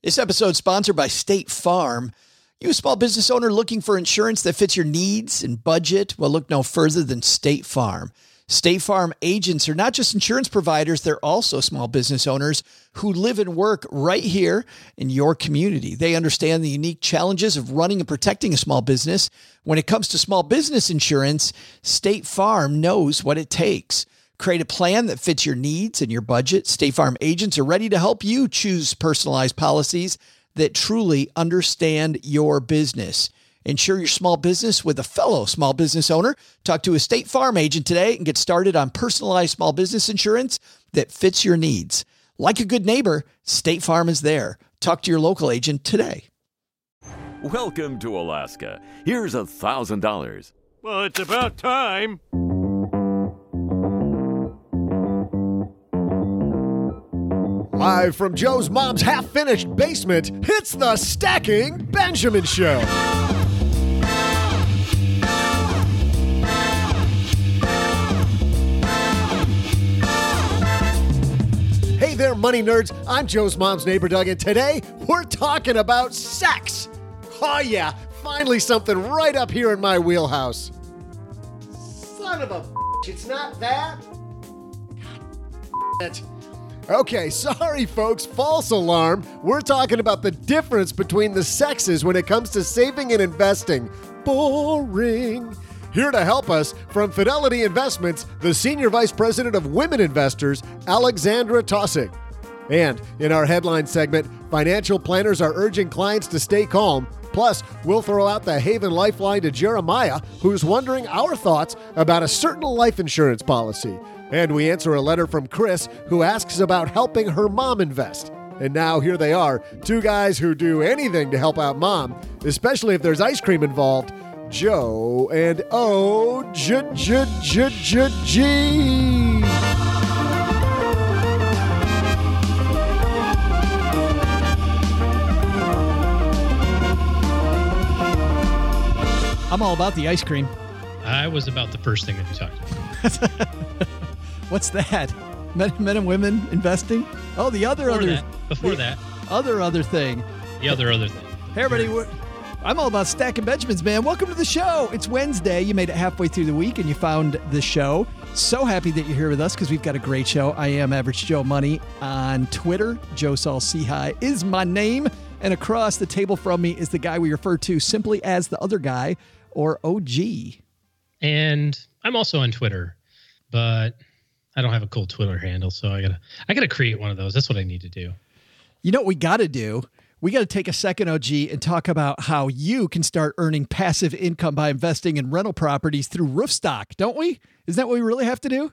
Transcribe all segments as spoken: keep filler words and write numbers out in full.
This episode is sponsored by State Farm. You a small business owner looking for insurance that fits your needs and budget? Well, look no further than State Farm. State Farm agents are not just insurance providers, they're also small business owners who live and work right here in your community. They understand the unique challenges of running and protecting a small business. When it comes to small business insurance, State Farm knows what it takes. Create a plan that fits your needs and your budget. State Farm agents are ready to help you choose personalized policies that truly understand your business. Insure your small business with a fellow small business owner. Talk to a State Farm agent today and get started on personalized small business insurance that fits your needs. Like a good neighbor, State Farm is there. Talk to your local agent today. Welcome to Alaska. Here's a thousand dollars. Well, it's about time. Live from Joe's mom's half-finished basement, it's the Stacking Benjamin Show. Hey there, money nerds. I'm Joe's mom's neighbor, Doug, and today we're talking about sex. Oh, yeah, finally something right up here in my wheelhouse. Son of a bitch, it's not that? God it. Okay, sorry folks, false alarm. We're talking about the difference between the sexes when it comes to saving and investing. Boring. Here to help us, from Fidelity Investments, the Senior Vice President of Women Investors, Alexandra Taussig. And in our headline segment, financial planners are urging clients to stay calm. Plus, we'll throw out the Haven Lifeline to Jeremiah, who's wondering our thoughts about a certain life insurance policy. And we answer a letter from Chris, who asks about helping her mom invest. And now here they are, two guys who do anything to help out mom, especially if there's ice cream involved. Joe and O J J J J G. I'm all about the ice cream. I was about the first thing that you talked about. What's that? Men, men and women investing? Oh, the other Before other that, before the that, other other thing. the other other thing. Hey, everybody. We're, I'm all about Stacking Benjamins, man. Welcome to the show. It's Wednesday. You made it halfway through the week and you found the show. So happy that you're here with us because we've got a great show. I am Average Joe Money on Twitter. Joe Saul Seahigh is my name. And across the table from me is the guy we refer to simply as the other guy, or O G. And I'm also on Twitter, but I don't have a cool Twitter handle, so I gotta I gotta create one of those. That's what I need to do. You know what we got to do? We got to take a second, O G, and talk about how you can start earning passive income by investing in rental properties through Roofstock, don't we? Isn't that what we really have to do?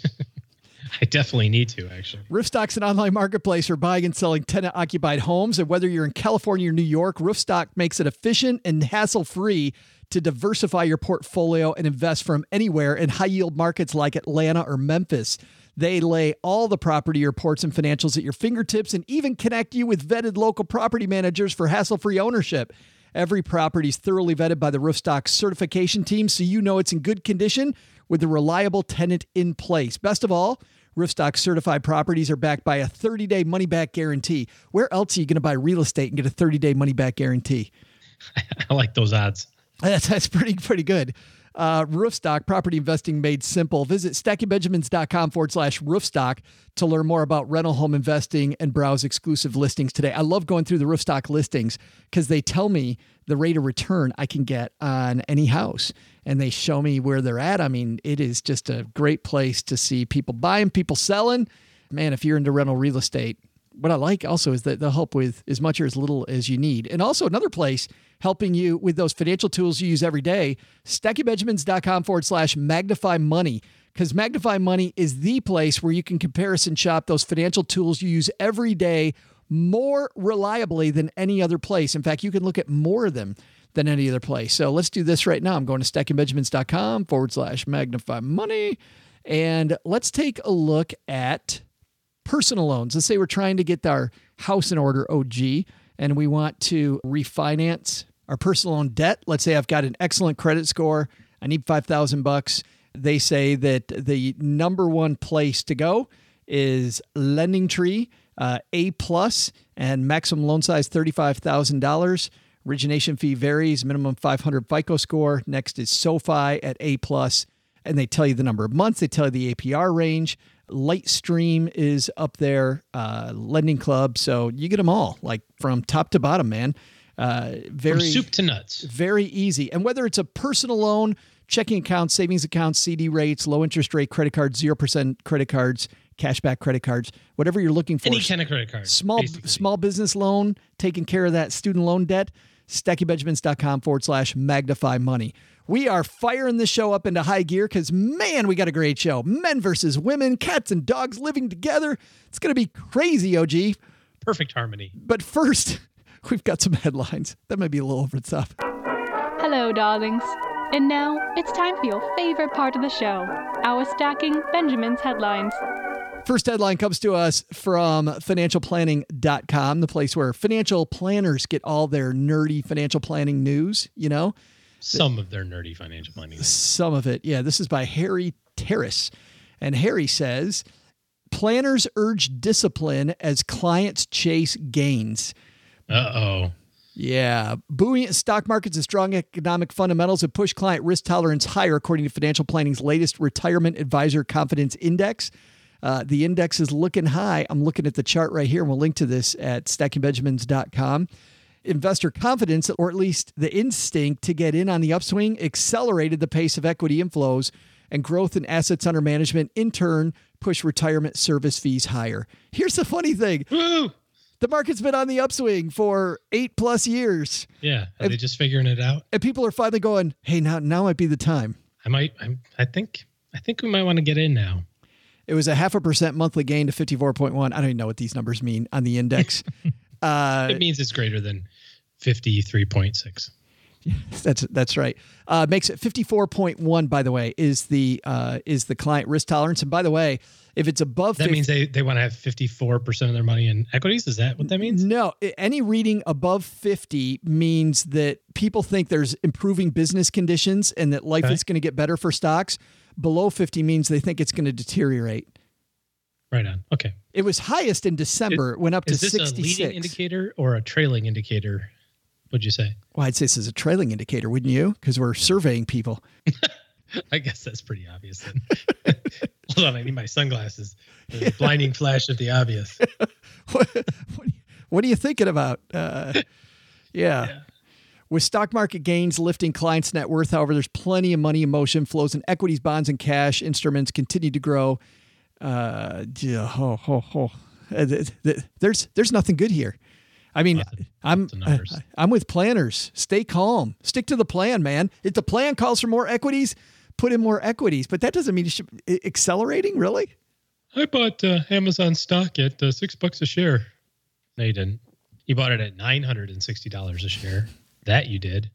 I definitely need to, actually. Roofstock's an online marketplace for buying and selling tenant-occupied homes. And whether you're in California or New York, Roofstock makes it efficient and hassle-free to diversify your portfolio and invest from anywhere in high-yield markets like Atlanta or Memphis. They lay all the property reports and financials at your fingertips and even connect you with vetted local property managers for hassle-free ownership. Every property is thoroughly vetted by the Roofstock certification team, so you know it's in good condition with a reliable tenant in place. Best of all, Roofstock certified properties are backed by a thirty-day money-back guarantee. Where else are you going to buy real estate and get a thirty-day money-back guarantee? I like those odds. That's, that's pretty, pretty good. Uh, Roofstock, property investing made simple. Visit stackingbenjamins.com forward slash Roofstock to learn more about rental home investing and browse exclusive listings today. I love going through the Roofstock listings because they tell me the rate of return I can get on any house, and they show me where they're at. I mean, it is just a great place to see people buying, people selling. Man, if you're into rental real estate, what I like also is that they'll help with as much or as little as you need. And also another place helping you with those financial tools you use every day, stackingbenjamins.com forward slash magnify money. Because Magnify Money is the place where you can comparison shop those financial tools you use every day more reliably than any other place. In fact, you can look at more of them than any other place. So let's do this right now. I'm going to stackingbenjamins.com forward slash magnify money. And let's take a look at personal loans. Let's say we're trying to get our house in order, O G, and we want to refinance our personal loan debt. Let's say I've got an excellent credit score. I need five thousand bucks. They say that the number one place to go is LendingTree, uh, A plus, and maximum loan size thirty-five thousand dollars. Origination fee varies, minimum five hundred FICO score. Next is SoFi at A plus, and they tell you the number of months. They tell you the A P R range. Lightstream is up there, uh, Lending Club. So you get them all, like from top to bottom, man. Uh, very From soup to nuts. Very easy. And whether it's a personal loan, checking accounts, savings accounts, C D rates, low interest rate credit cards, zero percent credit cards, cashback credit cards, whatever you're looking for. Any kind of credit card. Small basically. small business loan, taking care of that student loan debt. StackyBenjamins.com forward slash magnify money. We are firing this show up into high gear because, man, we got a great show. Men versus women, cats and dogs living together. It's going to be crazy, O G. Perfect harmony. But first, we've got some headlines. That might be a little over the top. Hello, darlings. And now it's time for your favorite part of the show, our Stacking Benjamins headlines. First headline comes to us from financial planning dot com, the place where financial planners get all their nerdy financial planning news, you know? Some of their nerdy financial planning. Some of it. Yeah, this is by Harry Terrace. And Harry says, planners urge discipline as clients chase gains. Uh-oh. Yeah. Buoyant stock markets and strong economic fundamentals have pushed client risk tolerance higher, according to Financial Planning's latest Retirement Advisor Confidence Index. Uh, the index is looking high. I'm looking at the chart right here, and we'll link to this at stacking benjamins dot com. Investor confidence, or at least the instinct to get in on the upswing, accelerated the pace of equity inflows, and growth in assets under management in turn pushed retirement service fees higher. Here's the funny thing. Woo! The market's been on the upswing for eight plus years. Yeah. Are and, they just figuring it out? And people are finally going, hey, now now might be the time. I might, I'm, I think, I think we might want to get in now. It was a half a percent monthly gain to fifty-four point one. I don't even know what these numbers mean on the index. uh, it means it's greater than fifty-three point six. That's that's right. Uh, makes it fifty-four point one. By the way, is the uh, is the client risk tolerance. And by the way, if it's above, that fifty, means they they want to have fifty-four percent of their money in equities. Is that what that means? No, any reading above fifty means that people think there's improving business conditions and that life Okay. is going to get better for stocks. Below fifty means they think it's going to deteriorate. Right on. Okay. It was highest in December. It went up to Is this sixty-six. a leading indicator or a trailing indicator? What'd you say? Well, I'd say this is a trailing indicator, wouldn't you? Because we're surveying people. I guess that's pretty obvious then. Hold on, I need my sunglasses. The blinding flash of the obvious. what, what, are you, what are you thinking about? Uh, yeah. Yeah. With stock market gains lifting clients' net worth, however, there's plenty of money in motion. Flows in equities, bonds, and cash instruments continue to grow. Uh, yeah, ho, ho, ho. Uh, th- th- There's there's nothing good here. I mean, Lots of- I'm lots of numbers. I, I'm with planners. Stay calm. Stick to the plan, man. If the plan calls for more equities, put in more equities. But that doesn't mean you should i- accelerating, really. I bought uh, Amazon stock at uh, six bucks a share. No, you didn't. You bought it at nine hundred and sixty dollars a share. That you did.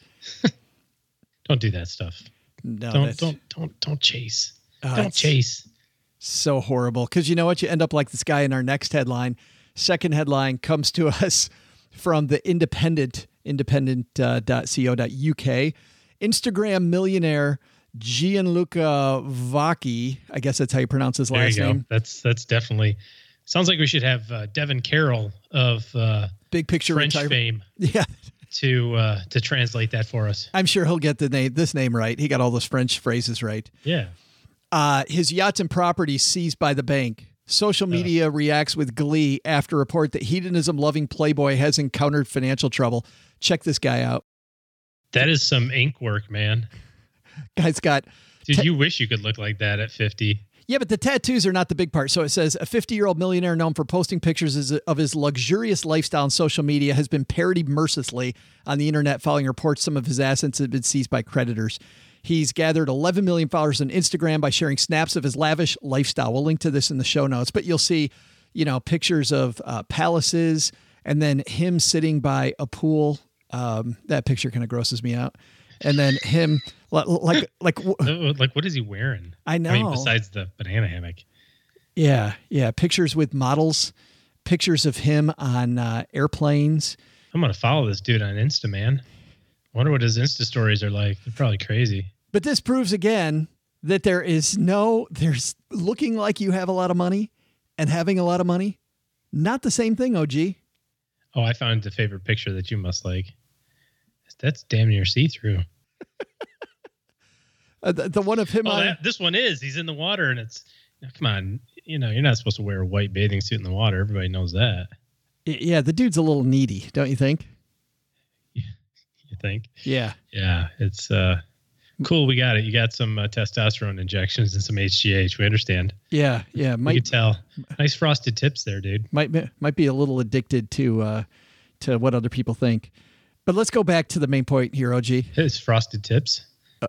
Don't do that stuff. No, don't that's don't don't don't chase. Uh, don't it's- chase. so horrible. Because you know what? You end up like this guy in our next headline. Second headline comes to us from the Independent, independent dot co dot U K. Instagram millionaire Gianluca Vacchi, I guess that's how you pronounce his There last you go. name. That's that's definitely sounds like we should have uh, Devin Carroll of uh, Big picture French retirement. fame Yeah, to uh, to translate that for us. I'm sure he'll get the name, this name right. He got all those French phrases right. Yeah. Uh, his yachts and properties seized by the bank. Social media uh. reacts with glee after report that hedonism-loving Playboy has encountered financial trouble. Check this guy out. That is some ink work, man. Guy's got... Dude, ta- you wish you could look like that at fifty. Yeah, but the tattoos are not the big part. So it says, a fifty-year-old millionaire known for posting pictures of his luxurious lifestyle on social media has been parodied mercilessly on the internet following reports some of his assets have been seized by creditors. He's gathered eleven million followers on Instagram by sharing snaps of his lavish lifestyle. We'll link to this in the show notes, but you'll see, you know, pictures of uh, palaces and then him sitting by a pool. Um, that picture kind of grosses me out. And then him like, like, like, like, what is he wearing? I know. I mean, besides the banana hammock. Yeah. Yeah. Pictures with models, pictures of him on uh, airplanes. I'm going to follow this dude on Insta, man. I wonder what his Insta stories are like. They're probably crazy. But this proves again that there is no, there's looking like you have a lot of money and having a lot of money. Not the same thing, O G. Oh, I found the favorite picture that you must like. That's damn near see-through. uh, the, the one of him oh, on that, this one is. He's in the water, and it's. Now, come on, you know you're not supposed to wear a white bathing suit in the water. Everybody knows that. Yeah, the dude's a little needy, don't you think? Yeah, you think? Yeah. Yeah, it's uh, cool. We got it. You got some uh, testosterone injections and some H G H. We understand. Yeah, yeah. You Might can tell. Nice frosted tips there, dude. Might be- might be a little addicted to uh, to what other people think. But let's go back to the main point here, O G. It's frosted tips. Uh,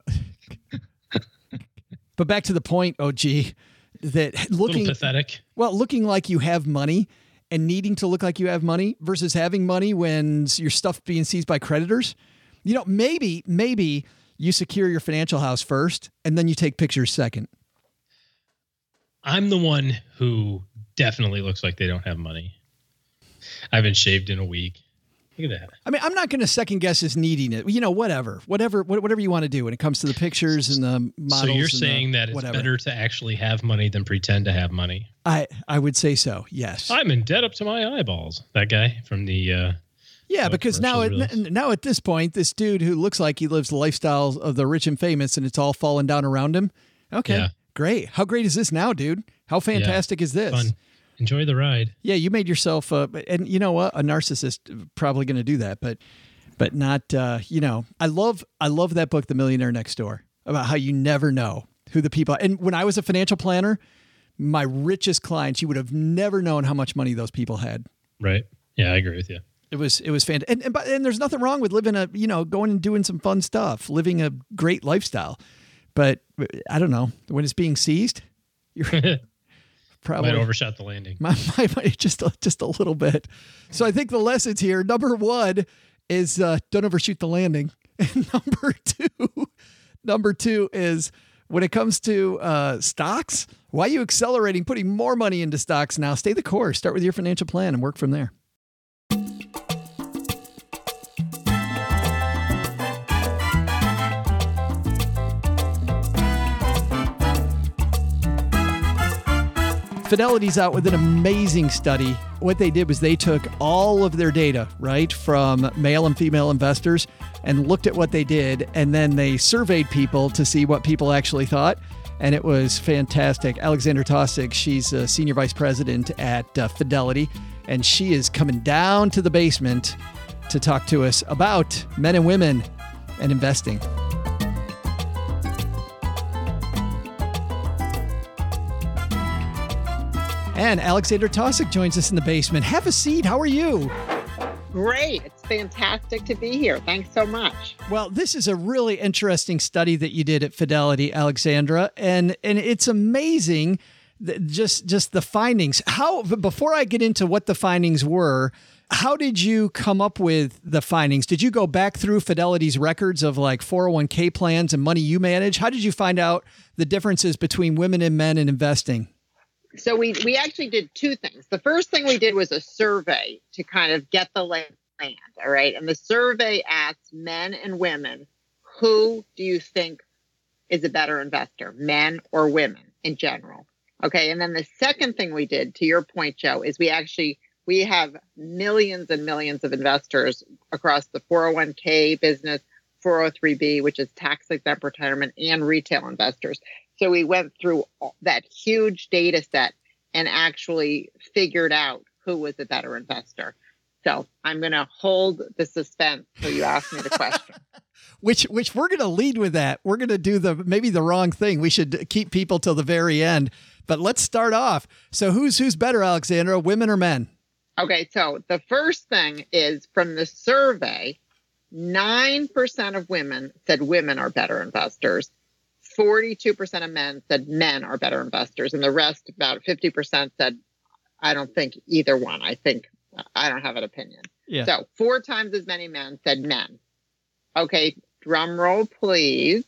but back to the point, O G, that looking pathetic. Well, looking like you have money and needing to look like you have money versus having money when your stuff being seized by creditors. You know, maybe maybe you secure your financial house first and then you take pictures second. I'm the one who definitely looks like they don't have money. I haven't shaved in a week. Look at that. I mean, I'm not going to second guess his needing it. You know, whatever, whatever, whatever you want to do when it comes to the pictures and the models. So you're and saying the that it's whatever. better to actually have money than pretend to have money? I I would say so. Yes. I'm in debt up to my eyeballs. That guy from the. Uh, yeah, uh, because now at, reels. now at this point, this dude who looks like he lives the lifestyle of the rich and famous, and it's all falling down around him. Okay, Yeah. great. How great is this now, dude? How fantastic is this? Fun. Enjoy the ride. Yeah, you made yourself, uh, and you know what? A narcissist probably going to do that, but but not. Uh, you know, I love I love that book, The Millionaire Next Door, about how you never know who the people. And when I was a financial planner, my richest clients, you would have never known how much money those people had. Right. Yeah, I agree with you. It was it was fantastic, and and, but- and there's nothing wrong with living a you know going and doing some fun stuff, living a great lifestyle. But I don't know when it's being seized, you're. Probably Might overshot the landing. My, my, my, just a, just a little bit. So I think the lessons here, number one is uh, don't overshoot the landing. And number two, number two is when it comes to uh, stocks, why are you accelerating, putting more money into stocks now? Stay the course. Start with your financial plan and work from there. Fidelity's out with an amazing study. What they did was they took all of their data, right, from male and female investors and looked at what they did, and then they surveyed people to see what people actually thought, and it was fantastic. Alexandra Taussig, she's a senior vice president at uh, Fidelity, and she is coming down to the basement to talk to us about men and women and investing. And Alexandra Taussig joins us in the basement. Have a seat. How are you? Great. It's fantastic to be here. Thanks so much. Well, this is a really interesting study that you did at Fidelity, Alexandra, and and it's amazing that just just the findings. How before I get into what the findings were, how did you come up with the findings? Did you go back through Fidelity's records of like four oh one k plans and money you manage? How did you find out the differences between women and men in investing? So we, we actually did two things. The first thing we did was a survey to kind of get the lay of the land, all right? And the survey asked men and women, who do you think is a better investor, men or women in general? Okay, and then the second thing we did, to your point, Joe, is we actually, we have millions and millions of investors across the four oh one k business, four oh three b, which is tax-exempt retirement, and retail investors. So we went through that huge data set and actually figured out who was a better investor. So I'm going to hold the suspense till you ask me the question. which which we're going to lead with that. We're going to do the maybe the wrong thing. We should keep people till the very end. But let's start off. So who's who's better, Alexandra, women or men? Okay, so the first thing is from the survey, nine percent of women said women are better investors. forty-two percent of men said men are better investors, and the rest, about fifty percent, said, I don't think either one. I think I don't have an opinion. Yeah. So four times as many men said men. Okay, drum roll, please.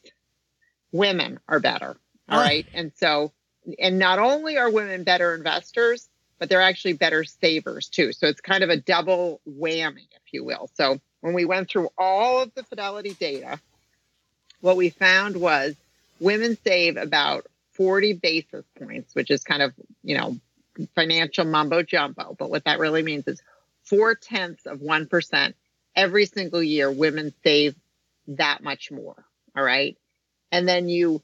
Women are better. All Oh. right. And so, and not only are women better investors, but they're actually better savers too. So it's kind of a double whammy, if you will. So when we went through all of the Fidelity data, what we found was women save about forty basis points, which is kind of, you know, financial mumbo jumbo. But what that really means is four tenths of one percent every single year, women save that much more. All right. And then you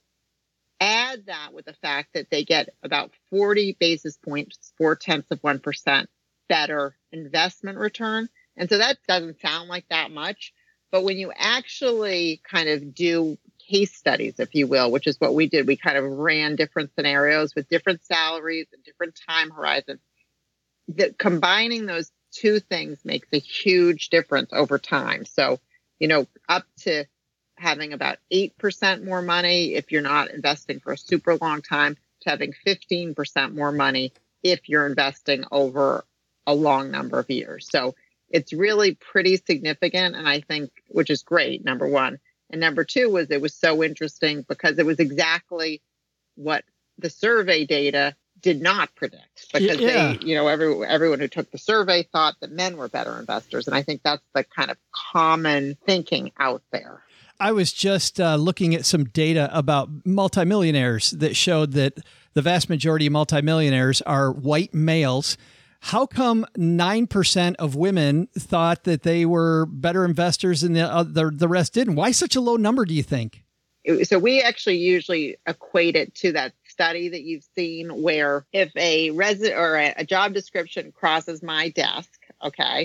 add that with the fact that they get about forty basis points, four tenths of one percent better investment return. And so that doesn't sound like that much. But when you actually kind of do case studies, if you will, which is what we did, we kind of ran different scenarios with different salaries and different time horizons. That combining those two things makes a huge difference over time. So, you know, up to having about eight percent more money if you're not investing for a super long time, to having fifteen percent more money if you're investing over a long number of years. So it's really pretty significant. And I think, which is great, number one. And number two was it was so interesting because it was exactly what the survey data did not predict, because yeah. they, you know, every, everyone who took the survey thought that men were better investors. And I think that's the kind of common thinking out there. I was just uh, looking at some data about multimillionaires that showed that the vast majority of multimillionaires are white males. How come nine percent of women thought that they were better investors and the, uh, the, the rest didn't? Why such a low number, do you think? So we actually usually equate it to that study that you've seen where if a resident or a, a job description crosses my desk, okay,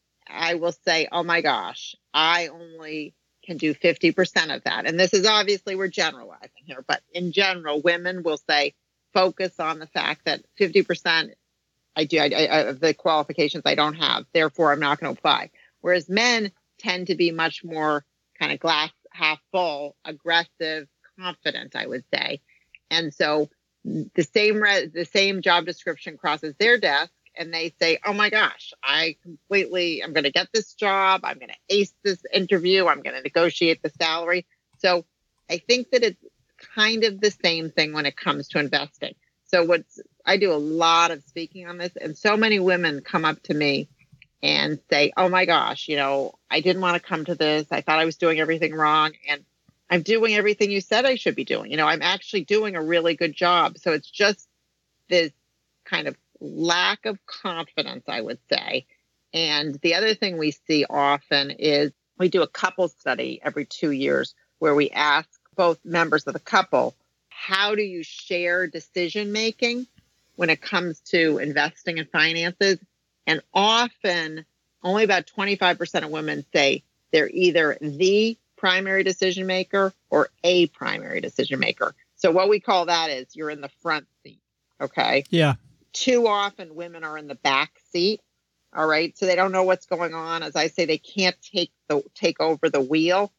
I will say, oh my gosh, I only can do fifty percent of that. And this is obviously, we're generalizing here, but in general, women will say, focus on the fact that fifty percent I do I, I, of the qualifications I don't have, therefore I'm not going to apply. Whereas men tend to be much more kind of glass half full, aggressive, confident, I would say. And so the same re- the same job description crosses their desk and they say, oh my gosh, I completely, I'm going to get this job. I'm going to ace this interview. I'm going to negotiate the salary. So I think that it's kind of the same thing when it comes to investing. So what's, I do a lot of speaking on this, and so many women come up to me and say, oh my gosh, you know, I didn't want to come to this. I thought I was doing everything wrong. And I'm doing everything you said I should be doing. You know, I'm actually doing a really good job. So it's just this kind of lack of confidence, I would say. And the other thing we see often is we do a couple study every two years where we ask both members of the couple, how do you share decision making when it comes to investing in finances? And often only about twenty-five percent of women say they're either the primary decision maker or a primary decision maker. So what we call that is you're in the front seat. Okay. Yeah. Too often women are in the back seat. All right. So they don't know what's going on. As I say, they can't take the, take over the wheel.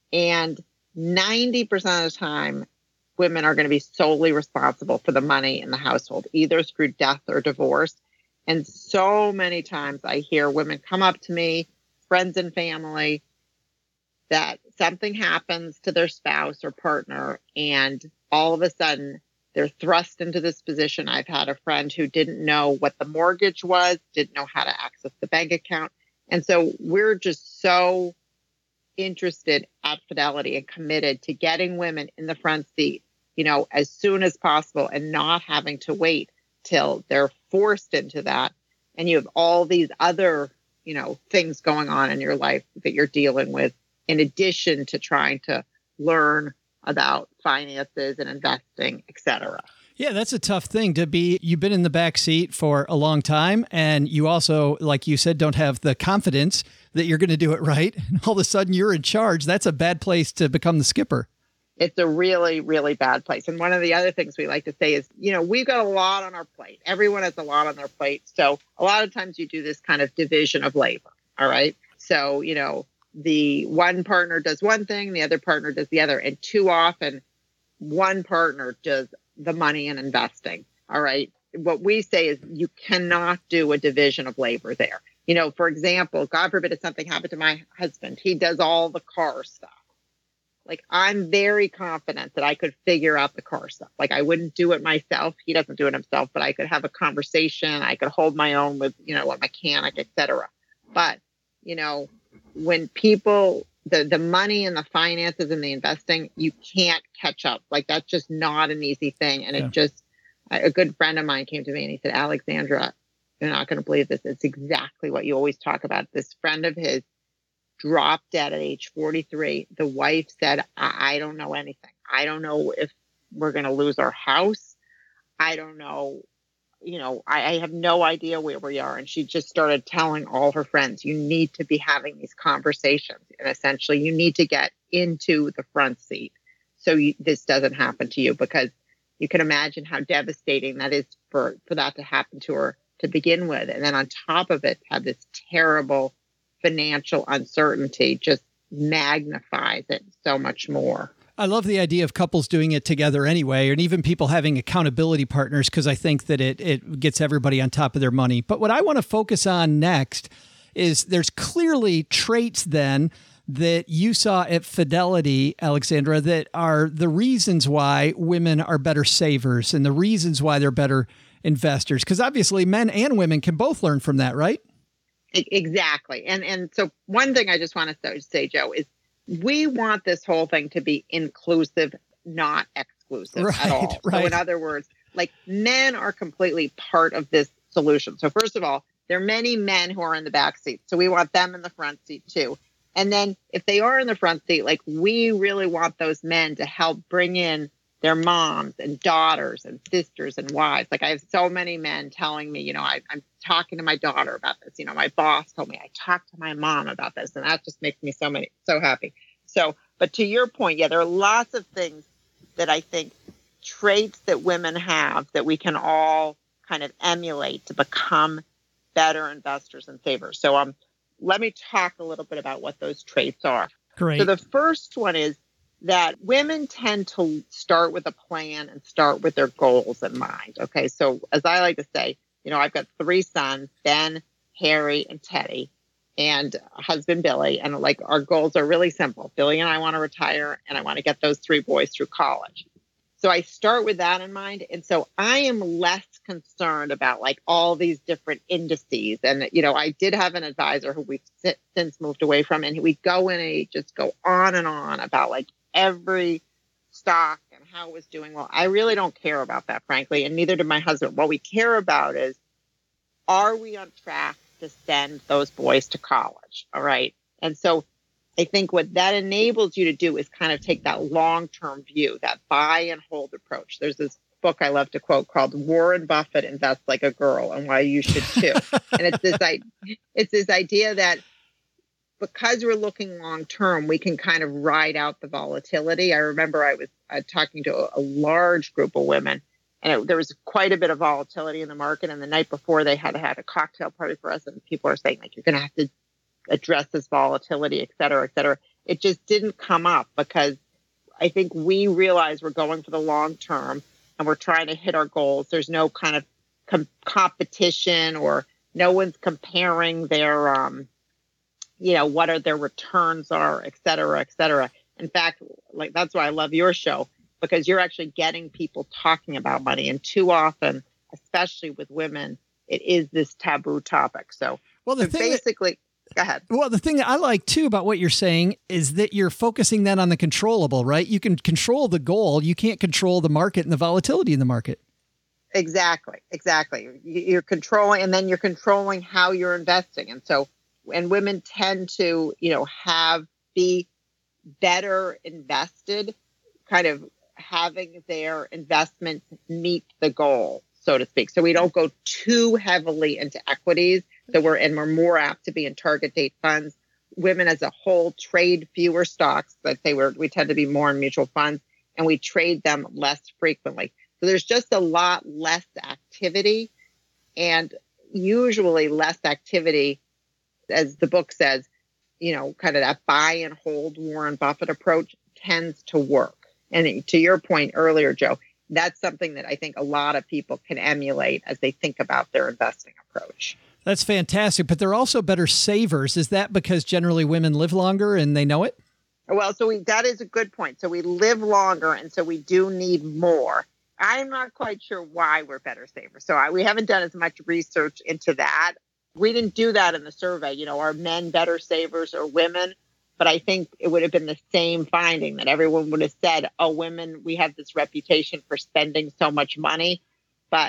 And ninety percent of the time, women are going to be solely responsible for the money in the household, either through death or divorce. And so many times I hear women come up to me, friends and family, that something happens to their spouse or partner, and all of a sudden they're thrust into this position. I've had a friend who didn't know what the mortgage was, didn't know how to access the bank account. And so we're just so interested at Fidelity and committed to getting women in the front seat, you know, as soon as possible and not having to wait till they're forced into that. And you have all these other, you know, things going on in your life that you're dealing with, in addition to trying to learn about finances and investing, et cetera. Yeah, that's a tough thing to be. You've been in the back seat for a long time, and you also, like you said, don't have the confidence that you're going to do it right. And all of a sudden you're in charge. That's a bad place to become the skipper. It's a really, really bad place. And one of the other things we like to say is, you know, we've got a lot on our plate. Everyone has a lot on their plate. So a lot of times you do this kind of division of labor. All right. So, you know, the one partner does one thing, the other partner does the other. And too often one partner does the money and investing. All right. What we say is you cannot do a division of labor there. You know, for example, God forbid if something happened to my husband, he does all the car stuff. Like, I'm very confident that I could figure out the car stuff. Like, I wouldn't do it myself. He doesn't do it himself, but I could have a conversation. I could hold my own with, you know, a mechanic, et cetera. But, you know, when people, the, the money and the finances and the investing, you can't catch up. Like, that's just not an easy thing. And Yeah. it just, a good friend of mine came to me and he said, Alexandra, you're not going to believe this. It's exactly what you always talk about. This friend of his dropped dead at age forty-three. The wife said, I, I don't know anything. I don't know if we're going to lose our house. I don't know. You know, I, I have no idea where we are. And she just started telling all her friends, you need to be having these conversations. And essentially, you need to get into the front seat so you, this doesn't happen to you, because you can imagine how devastating that is for, for that to happen to her to begin with. And then on top of it, have this terrible financial uncertainty just magnifies it so much more. I love the idea of couples doing it together anyway, and even people having accountability partners, because I think that it it gets everybody on top of their money. But what I want to focus on next is there's clearly traits then that you saw at Fidelity, Alexandra, that are the reasons why women are better savers and the reasons why they're better investors. Because obviously men and women can both learn from that, right? Exactly. And and so one thing I just want to say, Joe, is we want this whole thing to be inclusive, not exclusive right, at all. Right. So in other words, like men are completely part of this solution. So first of all, there are many men who are in the back seat. So we want them in the front seat too. And then if they are in the front seat, like we really want those men to help bring in their moms and daughters and sisters and wives. Like I have so many men telling me, you know, I, I'm talking to my daughter about this. You know, my boss told me I talked to my mom about this, and that just makes me so many so happy. So, but to your point, yeah, there are lots of things that I think traits that women have that we can all kind of emulate to become better investors and savers. So, um, let me talk a little bit about what those traits are. Great. So the first one is that women tend to start with a plan and start with their goals in mind. Okay. So as I like to say, you know, I've got three sons, Ben, Harry, and Teddy, and husband Billy. And like our goals are really simple. Billy and I want to retire, and I want to get those three boys through college. So I start with that in mind. And so I am less concerned about like all these different indices. And, you know, I did have an advisor who we've since moved away from, and we go in and he just go on and on about like every stock and how it was doing well. I really don't care about that, frankly, and neither did my husband. What we care about is, are we on track to send those boys to college? All right. And so I think what that enables you to do is kind of take that long-term view, that buy and hold approach. There's this book I love to quote called Warren Buffett Invests Like a Girl, and why you should too. And it's this, it's this idea that because we're looking long-term, we can kind of ride out the volatility. I remember I was uh, talking to a, a large group of women, and it, there was quite a bit of volatility in the market. And the night before, they had had a cocktail party for us, and people are saying, like, you're going to have to address this volatility, et cetera, et cetera. It just didn't come up because I think we realize we're going for the long term and we're trying to hit our goals. There's no kind of com- competition, or no one's comparing their, um, you know, what are their returns are, et cetera, et cetera. In fact, like that's why I love your show, because you're actually getting people talking about money. And too often, especially with women, it is this taboo topic. So, well, the so thing basically, that, go ahead. Well, the thing that I like too about what you're saying is that you're focusing then on the controllable, right? You can control the goal. You can't control the market and the volatility in the market. Exactly. Exactly. You're controlling, and then you're controlling how you're investing. And so, and women tend to, you know, have, be better invested, kind of having their investments meet the goal, so to speak. So we don't go too heavily into equities. So we're, and we're more apt to be in target date funds. Women as a whole trade fewer stocks. Let's say we're, we tend to be more in mutual funds, and we trade them less frequently. So there's just a lot less activity, and usually less activity, as the book says, you know, kind of that buy and hold Warren Buffett approach tends to work. And to your point earlier, Joe, that's something that I think a lot of people can emulate as they think about their investing approach. That's fantastic. But they're also better savers. Is that because generally women live longer and they know it? Well, so we, that is a good point. So we live longer, and so we do need more. I'm not quite sure why we're better savers. So I, we haven't done as much research into that. We didn't do that in the survey. You know, are men better savers or women? But I think it would have been the same finding, that everyone would have said, oh, women, we have this reputation for spending so much money. But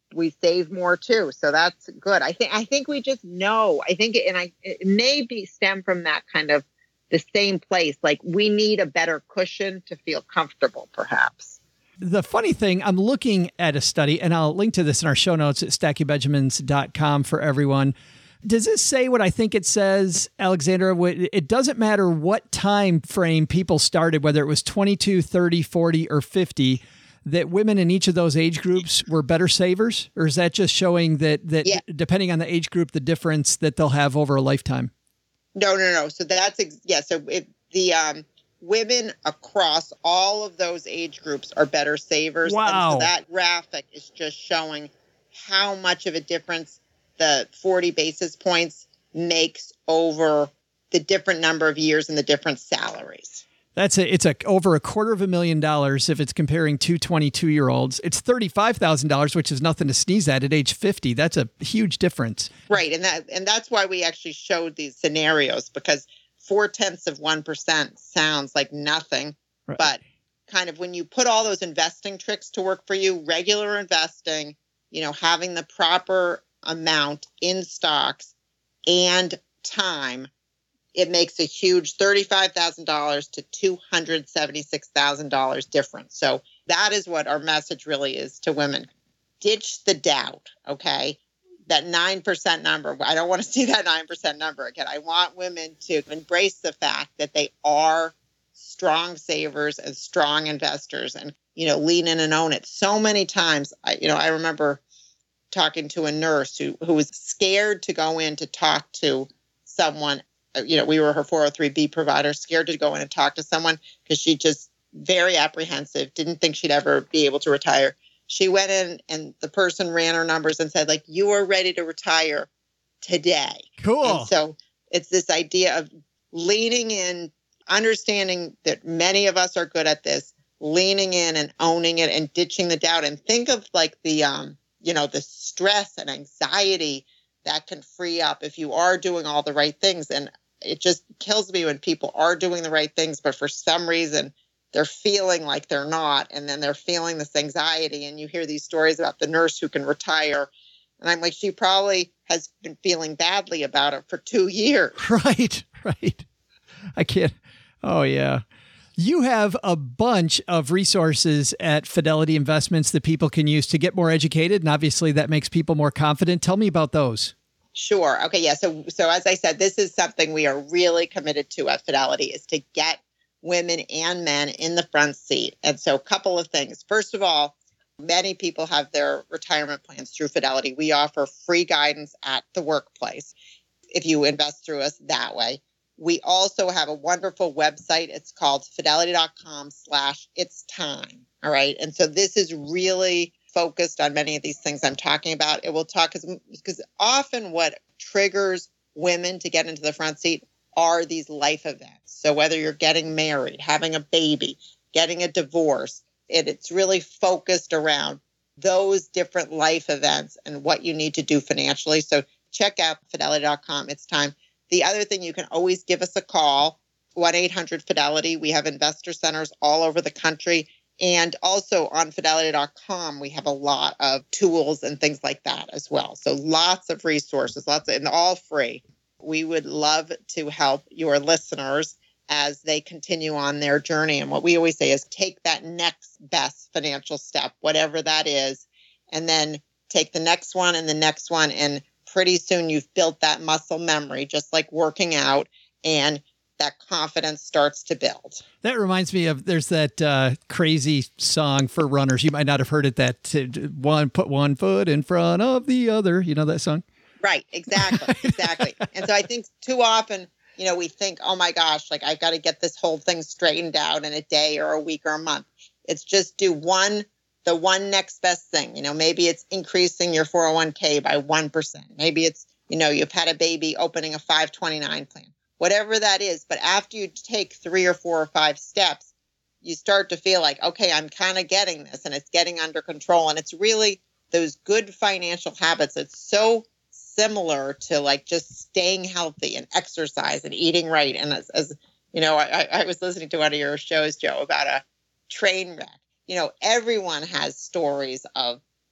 we save more too. So that's good. I think I think we just know. I think and I it may be stem from that kind of the same place. Like we need a better cushion to feel comfortable, perhaps. The funny thing, I'm looking at a study, and I'll link to this in our show notes at stacking benjamins dot com for everyone. Does this say what I think it says, Alexandra? It doesn't matter what time frame people started, whether it was twenty-two, thirty, forty, or fifty, that women in each of those age groups were better savers? Or is that just showing that, that yeah. depending on the age group, the difference that they'll have over a lifetime? No, no, no. So that's, ex- yeah. So it, the um, women across all of those age groups are better savers. Wow. And so that graphic is just showing how much of a difference the forty basis points makes over the different number of years and the different salaries. That's a, it's a over a quarter of a million dollars if it's comparing two twenty-two year olds. It's thirty-five thousand dollars, which is nothing to sneeze at at age fifty. That's a huge difference. Right. And that, and that's why we actually showed these scenarios, because four tenths of one percent sounds like nothing, right. But kind of when you put all those investing tricks to work for you, regular investing, you know, having the proper amount in stocks and time, it makes a huge thirty-five thousand dollars to two hundred seventy-six thousand dollars difference. So that is what our message really is to women. Ditch the doubt, okay? That nine percent number, I don't want to see that nine percent number again. I want women to embrace the fact that they are strong savers and strong investors and, you know, lean in and own it. So many times, I, you know, I remember talking to a nurse who, who was scared to go in to talk to someone. You know, we were her four oh three B provider, scared to go in and talk to someone because she just very apprehensive, didn't think she'd ever be able to retire. She went in and the person ran her numbers and said, like, you are ready to retire today. Cool. And so it's this idea of leaning in, understanding that many of us are good at this, leaning in and owning it and ditching the doubt. And think of like the, um, you know, the stress and anxiety that can free up if you are doing all the right things. And it just kills me when people are doing the right things, but for some reason they're feeling like they're not. And then they're feeling this anxiety. And you hear these stories about the nurse who can retire. And I'm like, she probably has been feeling badly about it for two years. Right, right. I can't. Oh, yeah. You have a bunch of resources at Fidelity Investments that people can use to get more educated. And obviously that makes people more confident. Tell me about those. Sure. Okay. Yeah. So, so as I said, this is something we are really committed to at Fidelity, is to get women and men in the front seat. And so a couple of things. First of all, many people have their retirement plans through Fidelity. We offer free guidance at the workplace if you invest through us that way. We also have a wonderful website. It's called fidelity.com slash it's time. All right. And so this is really focused on many of these things I'm talking about. It will talk because often what triggers women to get into the front seat are these life events. So whether you're getting married, having a baby, getting a divorce, it, it's really focused around those different life events and what you need to do financially. So check out fidelity dot com. It's time. The other thing, you can always give us a call, one eight hundred Fidelity. We have investor centers all over the country. And also on fidelity dot com, we have a lot of tools and things like that as well. So lots of resources, lots of, and all free. We would love to help your listeners as they continue on their journey. And what we always say is take that next best financial step, whatever that is, and then take the next one and the next one. And pretty soon you've built that muscle memory, just like working out, and that confidence starts to build. That reminds me of, there's that uh, crazy song for runners. You might not have heard it, that uh, one, put one foot in front of the other. You know that song? Right. Exactly. Exactly. And so I think too often, you know, we think, oh my gosh, like I've got to get this whole thing straightened out in a day or a week or a month. It's just do one, the one next best thing. You know, maybe it's increasing your four oh one k by one percent. Maybe it's, you know, you've had a baby, opening a five twenty-nine plan. Whatever that is. But after you take three or four or five steps, you start to feel like, okay, I'm kind of getting this and it's getting under control. And it's really those good financial habits. It's so similar to like just staying healthy and exercise and eating right. And as, as you know, I, I was listening to one of your shows, Joe, about a train wreck. You know, everyone has stories of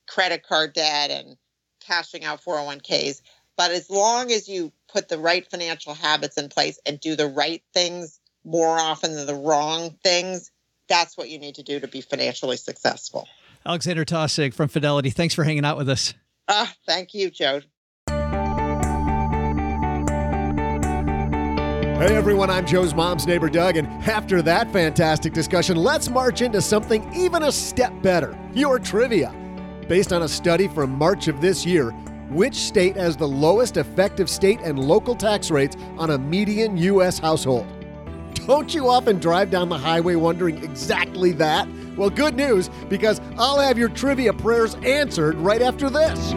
credit card debt and cashing out four oh one k's. But as long as you put the right financial habits in place and do the right things more often than the wrong things, that's what you need to do to be financially successful. Alexandra Taussig from Fidelity, thanks for hanging out with us. Ah, thank you, Joe. Hey everyone, I'm Joe's mom's neighbor Doug, and after that fantastic discussion, let's march into something even a step better, your trivia. Based on a study from March of this year, which state has the lowest effective state and local tax rates on a median U S household? Don't you often drive down the highway wondering exactly that? Well, good news, because I'll have your trivia prayers answered right after this.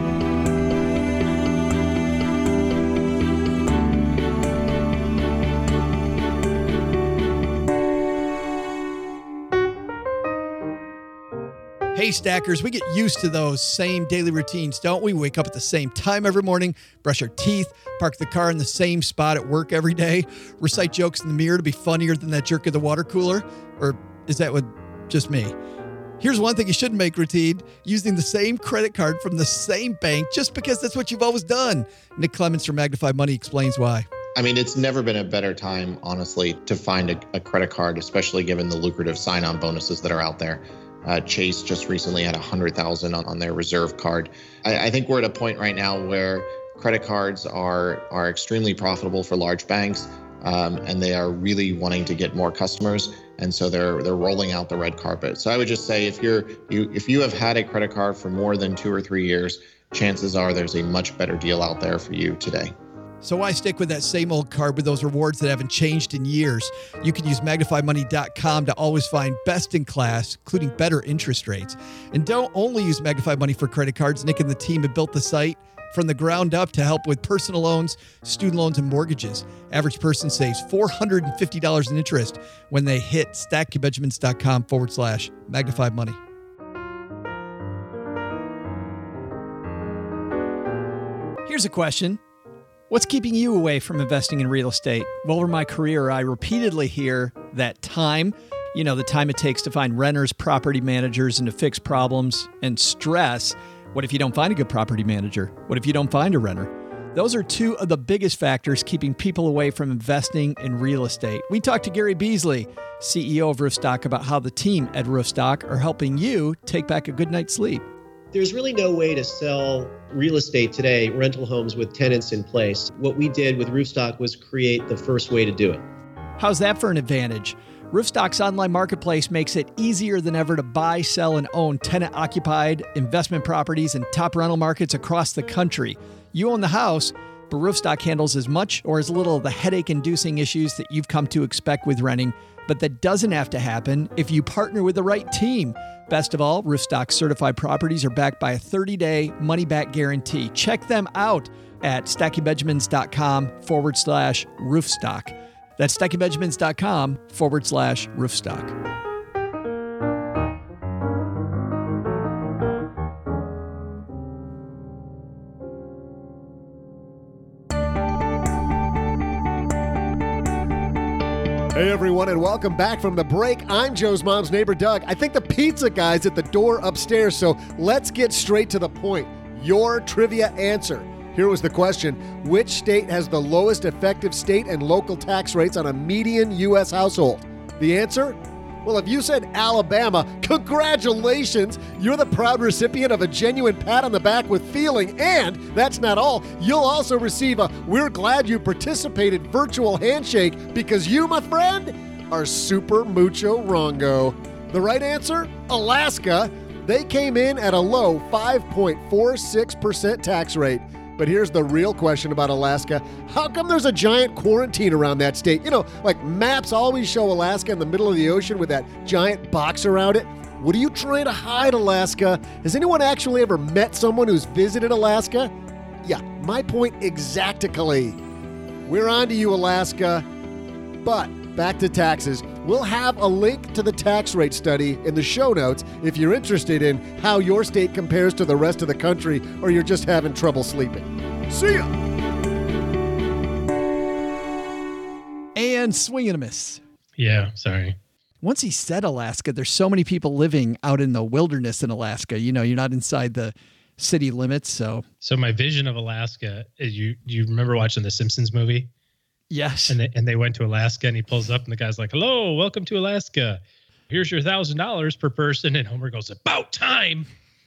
Hey, Stackers, we get used to those same daily routines, don't we? Wake up at the same time every morning, brush our teeth, park the car in the same spot at work every day, recite jokes in the mirror to be funnier than that jerk at the water cooler? Or is that what just me? Here's one thing you shouldn't make routine, using the same credit card from the same bank just because that's what you've always done. Nick Clemens from Magnify Money explains why. I mean, it's never been a better time, honestly, to find a, a credit card, especially given the lucrative sign-on bonuses that are out there. Uh, Chase just recently had one hundred thousand on, on their reserve card. I, I think we're at a point right now where credit cards are are extremely profitable for large banks, um, and they are really wanting to get more customers, and so they're they're rolling out the red carpet. So I would just say if you're you if you have had a credit card for more than two or three years, chances are there's a much better deal out there for you today. So why stick with that same old card with those rewards that haven't changed in years? You can use magnify money dot com to always find best in class, including better interest rates. And don't only use Magnify Money for credit cards. Nick and the team have built the site from the ground up to help with personal loans, student loans, and mortgages. Average person saves four hundred fifty dollars in interest when they hit stackingbenjamins.com forward slash Magnify Money. Here's a question. What's keeping you away from investing in real estate? Well, over my career, I repeatedly hear that time, you know, the time it takes to find renters, property managers, and to fix problems, and stress. What if you don't find a good property manager? What if you don't find a renter? Those are two of the biggest factors keeping people away from investing in real estate. We talked to Gary Beasley, C E O of Roofstock, about how the team at Roofstock are helping you take back a good night's sleep. There's really no way to sell real estate today, rental homes with tenants in place. What we did with Roofstock was create the first way to do it. How's that for an advantage? Roofstock's online marketplace makes it easier than ever to buy, sell, and own tenant-occupied investment properties in top rental markets across the country. You own the house, but Roofstock handles as much or as little of the headache-inducing issues that you've come to expect with renting. But that doesn't have to happen if you partner with the right team. Best of all, Roofstock certified properties are backed by a thirty-day money-back guarantee. Check them out at stackingbenjamins.com forward slash roofstock. That's stackingbenjamins.com forward slash roofstock. Hey everyone, and welcome back from the break. I'm Joe's mom's neighbor, Doug. I think the pizza guy's at the door upstairs, so let's get straight to the point. Your trivia answer. Here was the question. Which state has the lowest effective state and local tax rates on a median U S household? The answer? Well, if you said Alabama, congratulations! You're the proud recipient of a genuine pat on the back with feeling, and that's not all. You'll also receive a "We're glad you participated" virtual handshake because you, my friend, are super mucho wrongo. The right answer? Alaska. They came in at a low five point four six percent tax rate. But here's the real question about Alaska. How come there's a giant quarantine around that state? You know, like maps always show Alaska in the middle of the ocean with that giant box around it. What are you trying to hide, Alaska? Has anyone actually ever met someone who's visited Alaska? Yeah, my point exactly. We're on to you, Alaska. But back to taxes. We'll have a link to the tax rate study in the show notes if you're interested in how your state compares to the rest of the country or you're just having trouble sleeping. See ya! And swing and a miss. Yeah, sorry. Once he said Alaska, there's so many people living out in the wilderness in Alaska. You know, you're not inside the city limits. So, so my vision of Alaska is you, you remember watching the Simpsons movie? Yes. And they, and they went to Alaska and he pulls up and the guy's like, hello, welcome to Alaska. Here's your thousand dollars per person. And Homer goes, about time.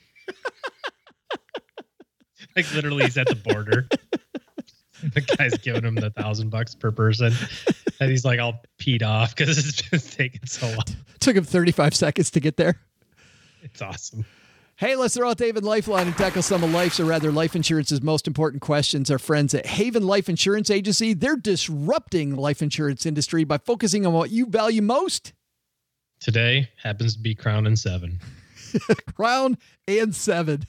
Like literally he's at the border. The guy's giving him the thousand bucks per person. And he's like all peed off because it's been taking so long. Took him thirty-five seconds to get there. It's awesome. Hey, let's throw out the Haven Lifeline and tackle some of life's, or rather life insurance's most important questions. Our friends at Haven Life Insurance Agency, they're disrupting the life insurance industry by focusing on what you value most. Today happens to be Crown and Seven. Crown and Seven.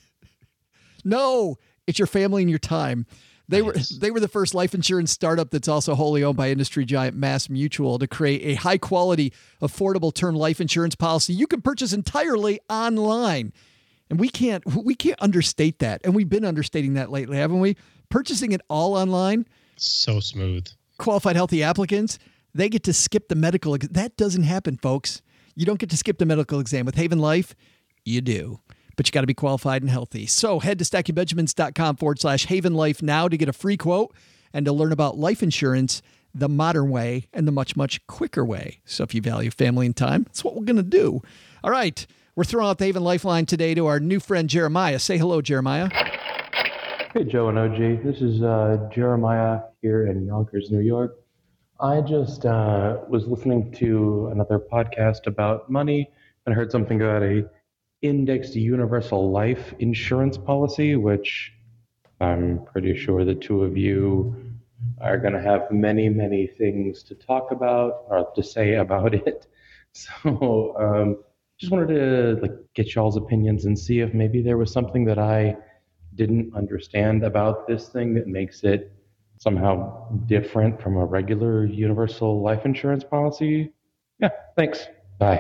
No, it's your family and your time. They nice. were they were the first life insurance startup that's also wholly owned by industry giant Mass Mutual to create a high quality, affordable term life insurance policy you can purchase entirely online. And we can't we can't understate that. And we've been understating that lately, haven't we? Purchasing it all online. So smooth. Qualified healthy applicants, they get to skip the medical. Ex- that doesn't happen, folks. You don't get to skip the medical exam. With Haven Life, you do. But you got to be qualified and healthy. So head to stackingbenjamins.com forward slash Haven Life now to get a free quote and to learn about life insurance the modern way and the much, much quicker way. So if you value family and time, that's what we're going to do. All right. We're throwing out the Haven Lifeline today to our new friend, Jeremiah. Say hello, Jeremiah. Hey, Joe and O G. This is uh, Jeremiah here in Yonkers, New York. I just uh, was listening to another podcast about money and heard something about a indexed universal life insurance policy, which I'm pretty sure the two of you are going to have many, many things to talk about or to say about it. So um, just wanted to like get y'all's opinions and see if maybe there was something that I didn't understand about this thing that makes it somehow different from a regular universal life insurance policy. Yeah, thanks. Bye.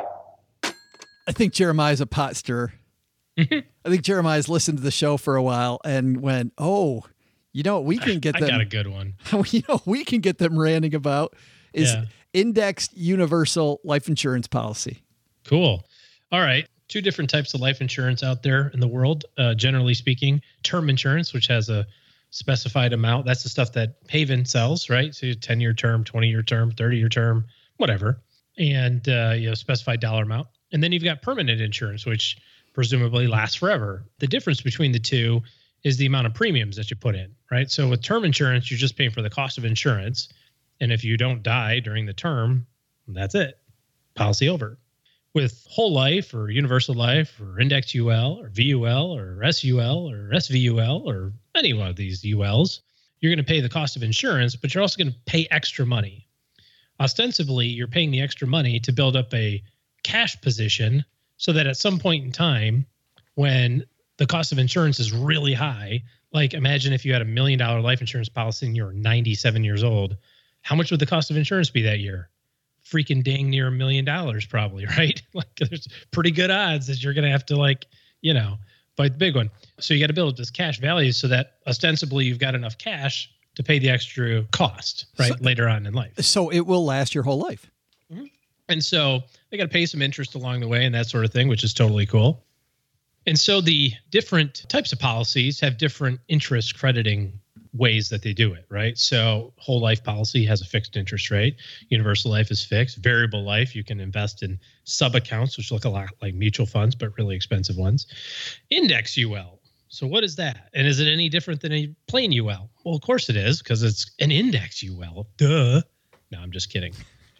I think Jeremiah's a pot stirrer. I think Jeremiah's listened to the show for a while and went, oh, you know what we can get I them. got a good one. You know we can get them ranting about is Yeah. indexed universal life insurance policy. Cool. All right. Two different types of life insurance out there in the world. Uh, generally speaking, term insurance, which has a specified amount. That's the stuff that Haven sells, right? So ten-year term, twenty-year term, thirty-year term, whatever. And, uh, you know, specified dollar amount. And then you've got permanent insurance, which presumably lasts forever. The difference between the two is the amount of premiums that you put in, right? So with term insurance, you're just paying for the cost of insurance. And if you don't die during the term, that's it. Policy over. With whole life or universal life or index U L or V U L or S U L or S V U L or any one of these U Ls, you're going to pay the cost of insurance, but you're also going to pay extra money. Ostensibly, you're paying the extra money to build up a cash position so that at some point in time, when the cost of insurance is really high, like imagine if you had a million dollar life insurance policy and you're ninety-seven years old, how much would the cost of insurance be that year? Freaking dang near a million dollars probably, right? Like there's pretty good odds that you're going to have to like, you know, fight the big one. So you got to build this cash value so that ostensibly you've got enough cash to pay the extra cost, right? So, later on in life. So it will last your whole life. Mm-hmm. And so they got to pay some interest along the way and that sort of thing, which is totally cool. And so the different types of policies have different interest crediting ways that they do it, right? So whole life policy has a fixed interest rate. Universal life is fixed. Variable life, you can invest in sub accounts, which look a lot like mutual funds, but really expensive ones. Index U L. So what is that? And is it any different than a plain U L? Well, of course it is, because it's an index U L. Duh. No, I'm just kidding.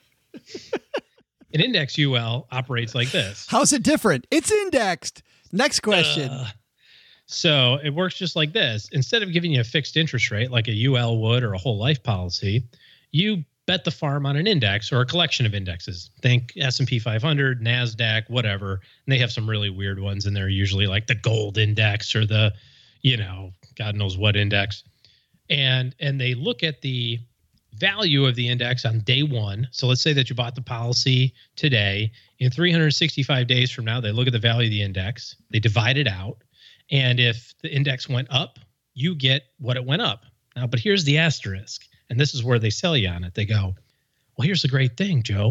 An index U L operates like this. How's it different? It's indexed. Next question. Uh, so it works just like this. Instead of giving you a fixed interest rate like a U L would or a whole life policy, you bet the farm on an index or a collection of indexes. Think S and P five hundred, NASDAQ, whatever. And they have some really weird ones in there, usually like the gold index or the, you know, God knows what index. And and they look at the value of the index on day one. So let's say that you bought the policy today. In three hundred sixty-five days from now, they look at the value of the index. They divide it out. And if the index went up, you get what it went up. Now, but here's the asterisk. And this is where they sell you on it. They go, well, here's the great thing, Joe.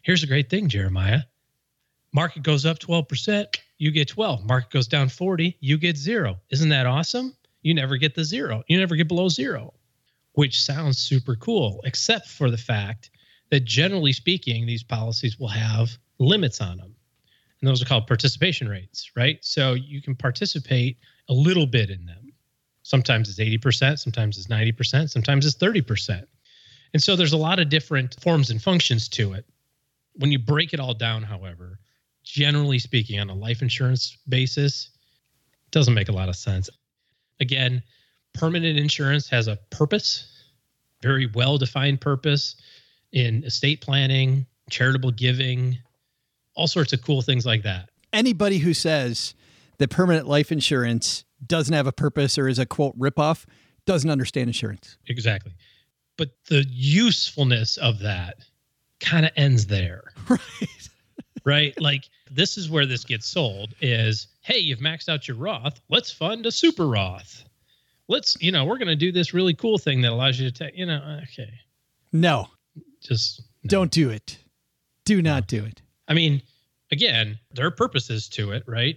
Here's a great thing, Jeremiah. Market goes up twelve percent, you get twelve. Market goes down forty, you get zero. Isn't that awesome? You never get the zero. You never get below zero, which sounds super cool, except for the fact that generally speaking, these policies will have limits on them. And those are called participation rates, right? So you can participate a little bit in them. Sometimes it's eighty percent, sometimes it's ninety percent, sometimes it's thirty percent. And so there's a lot of different forms and functions to it. When you break it all down, however, generally speaking, on a life insurance basis, it doesn't make a lot of sense. Again, permanent insurance has a purpose, very well-defined purpose in estate planning, charitable giving, all sorts of cool things like that. Anybody who says that permanent life insurance doesn't have a purpose or is a, quote, ripoff doesn't understand insurance. Exactly. But the usefulness of that kind of ends there. Right. Right? Like, this is where this gets sold is, hey, you've maxed out your Roth. Let's fund a super Roth. Let's, you know, we're going to do this really cool thing that allows you to take, you know, okay. No. Just no. Don't do it. Do not no. do it. I mean, again, there are purposes to it, right?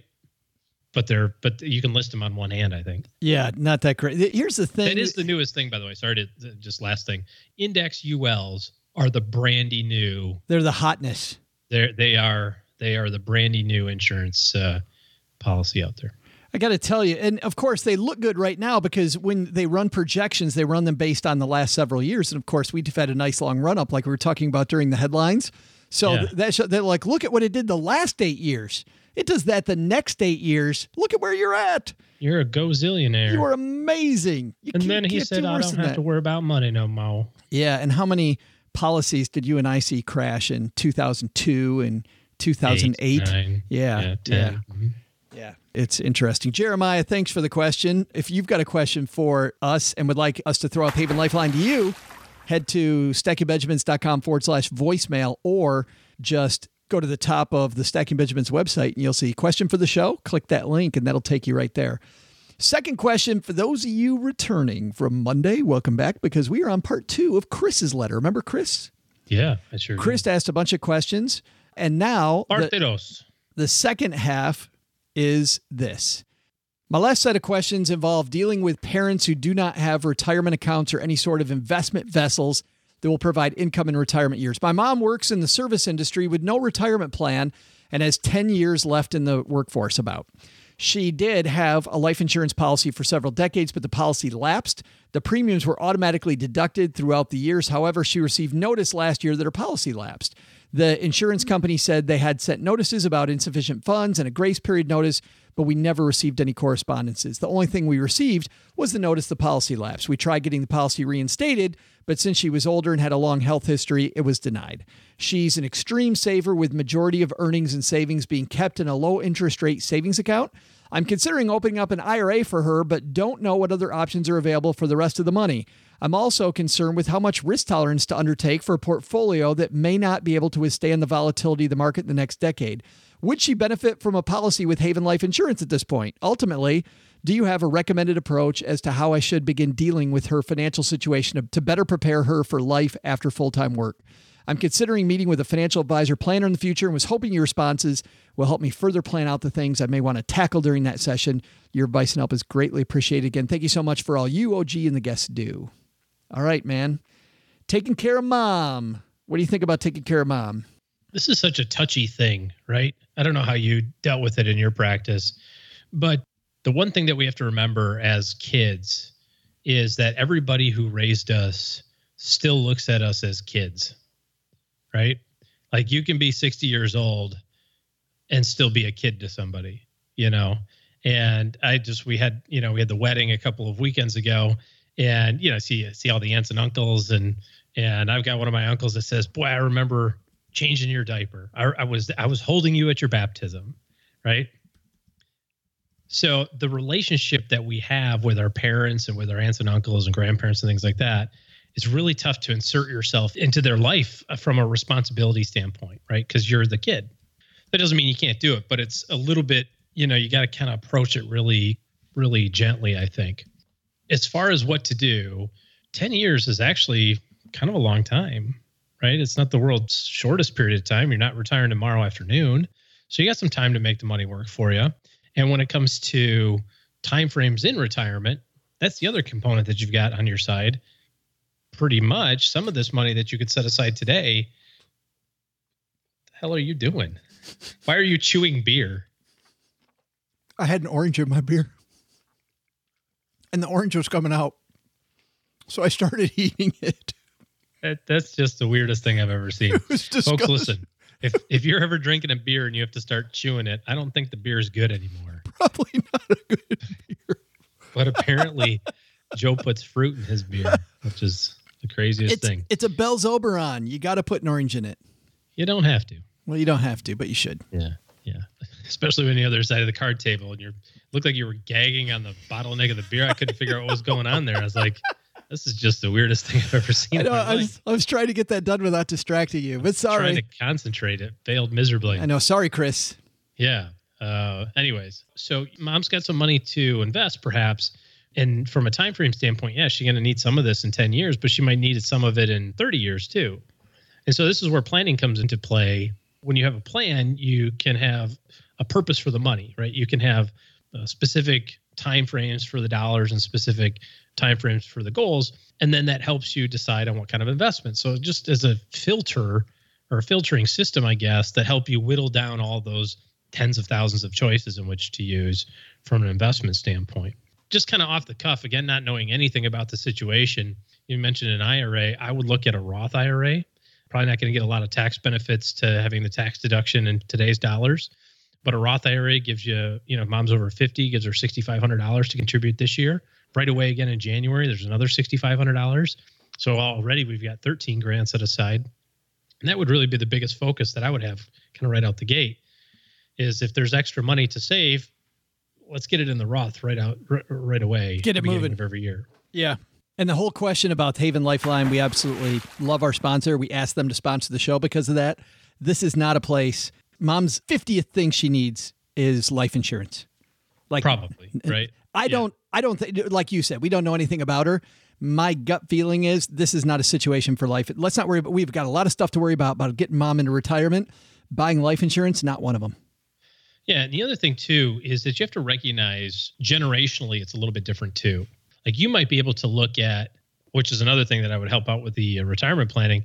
But they're, but you can list them on one hand, I think. Yeah, not that great. Here's the thing. It is the newest thing, by the way. Sorry to, just last thing. Index U Ls are the brandy new. They're the hotness. They're, they are, they are the brandy new insurance uh, policy out there. I got to tell you, and of course they look good right now because when they run projections, they run them based on the last several years. And of course we've had a nice long run up like we were talking about during the headlines. So yeah. that's, they're like, look at what it did the last eight years. It does that the next eight years. Look at where you're at. You're a gozillionaire. You are amazing. You and then he said, I don't have that. to worry about money no more. Yeah. And how many policies did you and I see crash in two thousand two and two thousand eight? Eight, nine, yeah. Yeah. Yeah. Mm-hmm. Yeah. It's interesting. Jeremiah, thanks for the question. If you've got a question for us and would like us to throw up Haven Lifeline to you, head to stackingbenjamins.com forward slash voicemail or just go to the top of the Stacking Benjamins website and you'll see question for the show. Click that link and that'll take you right there. Second question for those of you returning from Monday, welcome back because we are on part two of Chris's letter. Remember Chris? Yeah, I sure Chris do. asked a bunch of questions and now the, the second half is this. My last set of questions involve dealing with parents who do not have retirement accounts or any sort of investment vessels that will provide income in retirement years. My mom works in the service industry with no retirement plan and has ten years left in the workforce about. She did have a life insurance policy for several decades, but the policy lapsed. The premiums were automatically deducted throughout the years. However, she received notice last year that her policy lapsed. The insurance company said they had sent notices about insufficient funds and a grace period notice, but we never received any correspondences. The only thing we received was the notice the policy lapsed. We tried getting the policy reinstated, but since she was older and had a long health history, it was denied. She's an extreme saver with majority of earnings and savings being kept in a low interest rate savings account. I'm considering opening up an I R A for her, but don't know what other options are available for the rest of the money. I'm also concerned with how much risk tolerance to undertake for a portfolio that may not be able to withstand the volatility of the market in the next decade. Would she benefit from a policy with Haven Life Insurance at this point? Ultimately, do you have a recommended approach as to how I should begin dealing with her financial situation to better prepare her for life after full-time work? I'm considering meeting with a financial advisor planner in the future and was hoping your responses will help me further plan out the things I may want to tackle during that session. Your advice and help is greatly appreciated. Again, thank you so much for all you, O G, and the guests do. All right, man. Taking care of mom. What do you think about taking care of mom? This is such a touchy thing, right? I don't know how you dealt with it in your practice, but the one thing that we have to remember as kids is that everybody who raised us still looks at us as kids, right? Like you can be sixty years old and still be a kid to somebody, you know? And I just, we had, you know, we had the wedding a couple of weekends ago and, you know, see, see all the aunts and uncles and, and I've got one of my uncles that says, boy, I remember changing your diaper. I, I was, I was holding you at your baptism, right? So the relationship that we have with our parents and with our aunts and uncles and grandparents and things like that, it's really tough to insert yourself into their life from a responsibility standpoint, right? Because you're the kid. That doesn't mean you can't do it, but it's a little bit, you know, you got to kind of approach it really, really gently, I think. As far as what to do, ten years is actually kind of a long time. right? It's not the world's shortest period of time. You're not retiring tomorrow afternoon. So you got some time to make the money work for you. And when it comes to timeframes in retirement, that's the other component that you've got on your side. Pretty much some of this money that you could set aside today, what the hell are you doing? Why are you chewing beer? I had an orange in my beer. And the orange was coming out. So I started eating it. That, that's just the weirdest thing I've ever seen. Folks, listen, if if you're ever drinking a beer and you have to start chewing it, I don't think the beer is good anymore. Probably not a good beer. But apparently, Joe puts fruit in his beer, which is the craziest it's, thing. It's a Bell's Oberon. You got to put an orange in it. You don't have to. Well, you don't have to, but you should. Yeah, yeah. Especially when the other side of the card table and you looked like you were gagging on the bottleneck of the beer. I couldn't figure out what was going on there. I was like, this is just the weirdest thing I've ever seen. I, know, in my I, was, I was trying to get that done without distracting you, but sorry. Trying to concentrate. It failed miserably. I know. Sorry, Chris. Yeah. Uh, anyways, so mom's got some money to invest, perhaps. And from a time frame standpoint, yeah, she's going to need some of this in ten years, but she might need some of it in thirty years too. And so this is where planning comes into play. When you have a plan, you can have a purpose for the money, right? You can have uh, specific timeframes for the dollars and specific timeframes for the goals. And then that helps you decide on what kind of investment. So just as a filter or a filtering system, I guess, that help you whittle down all those tens of thousands of choices in which to use from an investment standpoint. Just kind of off the cuff, again, not knowing anything about the situation. You mentioned an I R A. I would look at a Roth I R A. Probably not going to get a lot of tax benefits to having the tax deduction in today's dollars. But a Roth I R A gives you, you know, if mom's over fifty, gives her six thousand five hundred dollars to contribute this year. Right away, again in January, there's another six thousand five hundred dollars. So already we've got thirteen grand set aside. And that would really be the biggest focus that I would have kind of right out the gate is if there's extra money to save, let's get it in the Roth right out r- right away. Get it moving of every year. Yeah. And the whole question about Haven Lifeline, we absolutely love our sponsor. We asked them to sponsor the show because of that. This is not a place. Mom's fiftieth thing she needs is life insurance. Like probably, right? I yeah. don't, I don't think, like you said, we don't know anything about her. My gut feeling is this is not a situation for life. Let's not worry about, we've got a lot of stuff to worry about, about getting mom into retirement. Buying life insurance, not one of them. Yeah. And the other thing too, is that you have to recognize generationally, it's a little bit different too. Like you might be able to look at, which is another thing that I would help out with the uh, retirement planning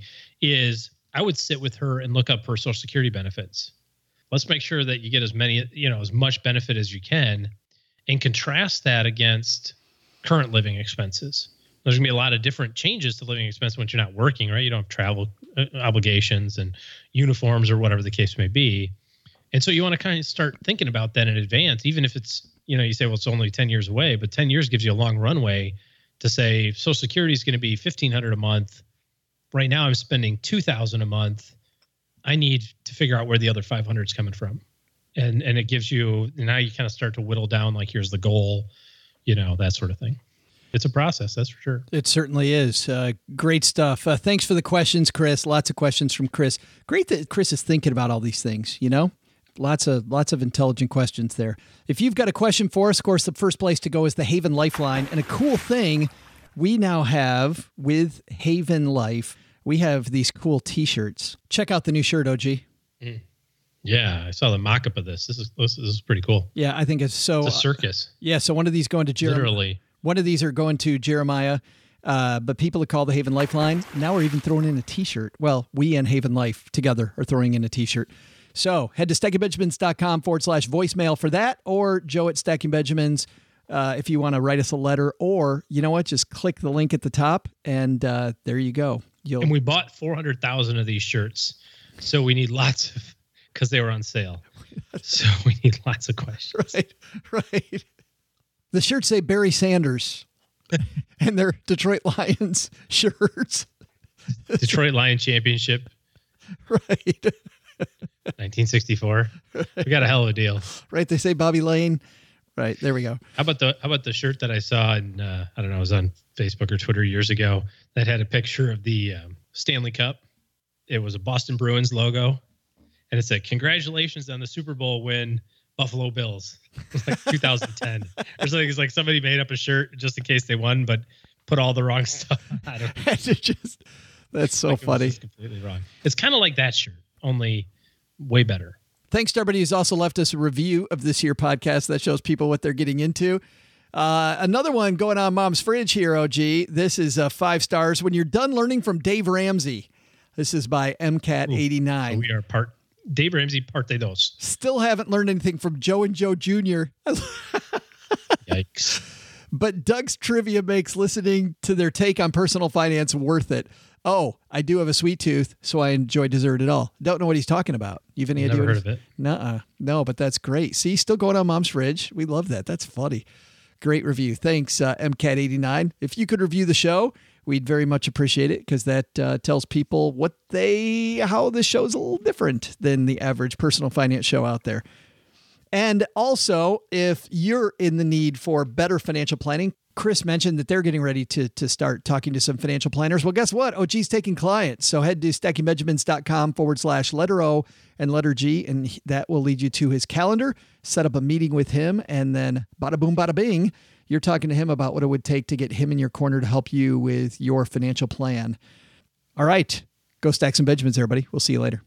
is I would sit with her and look up her Social Security benefits. Let's make sure that you get as many, you know, as much benefit as you can and contrast that against current living expenses. There's going to be a lot of different changes to living expense when you're not working, right? You don't have travel uh, obligations and uniforms or whatever the case may be. And so you want to kind of start thinking about that in advance, even if it's, you know, you say, well, it's only ten years away, but ten years gives you a long runway to say Social Security is going to be fifteen hundred dollars a month. Right now I'm spending two thousand dollars a month. I need to figure out where the other five hundred is coming from. And and it gives you, now you kind of start to whittle down, like, here's the goal, you know, that sort of thing. It's a process, that's for sure. It certainly is. Uh, great stuff. Uh, thanks for the questions, Chris. Lots of questions from Chris. Great that Chris is thinking about all these things, you know? Lots of lots of intelligent questions there. If you've got a question for us, of course, the first place to go is the Haven Lifeline. And a cool thing we now have with Haven Life, we have these cool T-shirts. Check out the new shirt, O G. Mm. Yeah, I saw the mock-up of this. This is this is pretty cool. Yeah, I think it's so... It's a circus. Uh, yeah, so one of these going to Jeremiah. Literally. One of these are going to Jeremiah, uh, but people that call the Haven Lifeline, now we're even throwing in a T-shirt. Well, we and Haven Life together are throwing in a T-shirt. So head to stackingbenjamins.com forward slash voicemail for that, or Joe at Stacking Benjamins uh, if you want to write us a letter, or you know what, just click the link at the top and uh, there you go. You'll... And we bought four hundred thousand of these shirts, so we need lots of, because they were on sale. So we need lots of questions. Right, right. The shirts say Barry Sanders and they're Detroit Lions shirts. Detroit Lion Championship. Right. nineteen sixty-four. We got a hell of a deal. Right. They say Bobby Lane. Right. There we go. How about the how about the shirt that I saw in uh, I don't know, it was on Facebook or Twitter years ago that had a picture of the um, Stanley Cup. It was a Boston Bruins logo, and it said, "Congratulations on the Super Bowl win, Buffalo Bills." Like two thousand ten or something. It's like somebody made up a shirt just in case they won, but put all the wrong stuff. I don't know. Just That's so Like it was funny. just completely wrong. It's kind of like that shirt, only way better. Thanks to everybody who's also left us a review of this here podcast that shows people what they're getting into. Uh, another one going on Mom's Fridge here, O G. This is uh, five stars. When you're done learning from Dave Ramsey. This is by M Cat eighty-nine. Ooh, we are part Dave Ramsey parte dos. Still haven't learned anything from Joe and Joe Junior Yikes. But Doug's trivia makes listening to their take on personal finance worth it. Oh, I do have a sweet tooth, so I enjoy dessert at all. Don't know what he's talking about. You have any Never idea? heard what of it. Nuh-uh. No, but that's great. See, still going on Mom's Fridge. We love that. That's funny. Great review. Thanks, uh, M Cat eighty-nine. If you could review the show, we'd very much appreciate it because that uh, tells people what they, how this show is a little different than the average personal finance show out there. And also, if you're in the need for better financial planning, Chris mentioned that they're getting ready to, to start talking to some financial planners. Well, guess what? O G's taking clients. So head to stackingbenjamins.com forward slash letter O and letter G, and that will lead you to his calendar. Set up a meeting with him, and then bada boom, bada bing, you're talking to him about what it would take to get him in your corner to help you with your financial plan. All right. Go Stacks and Benjamins, everybody. We'll see you later.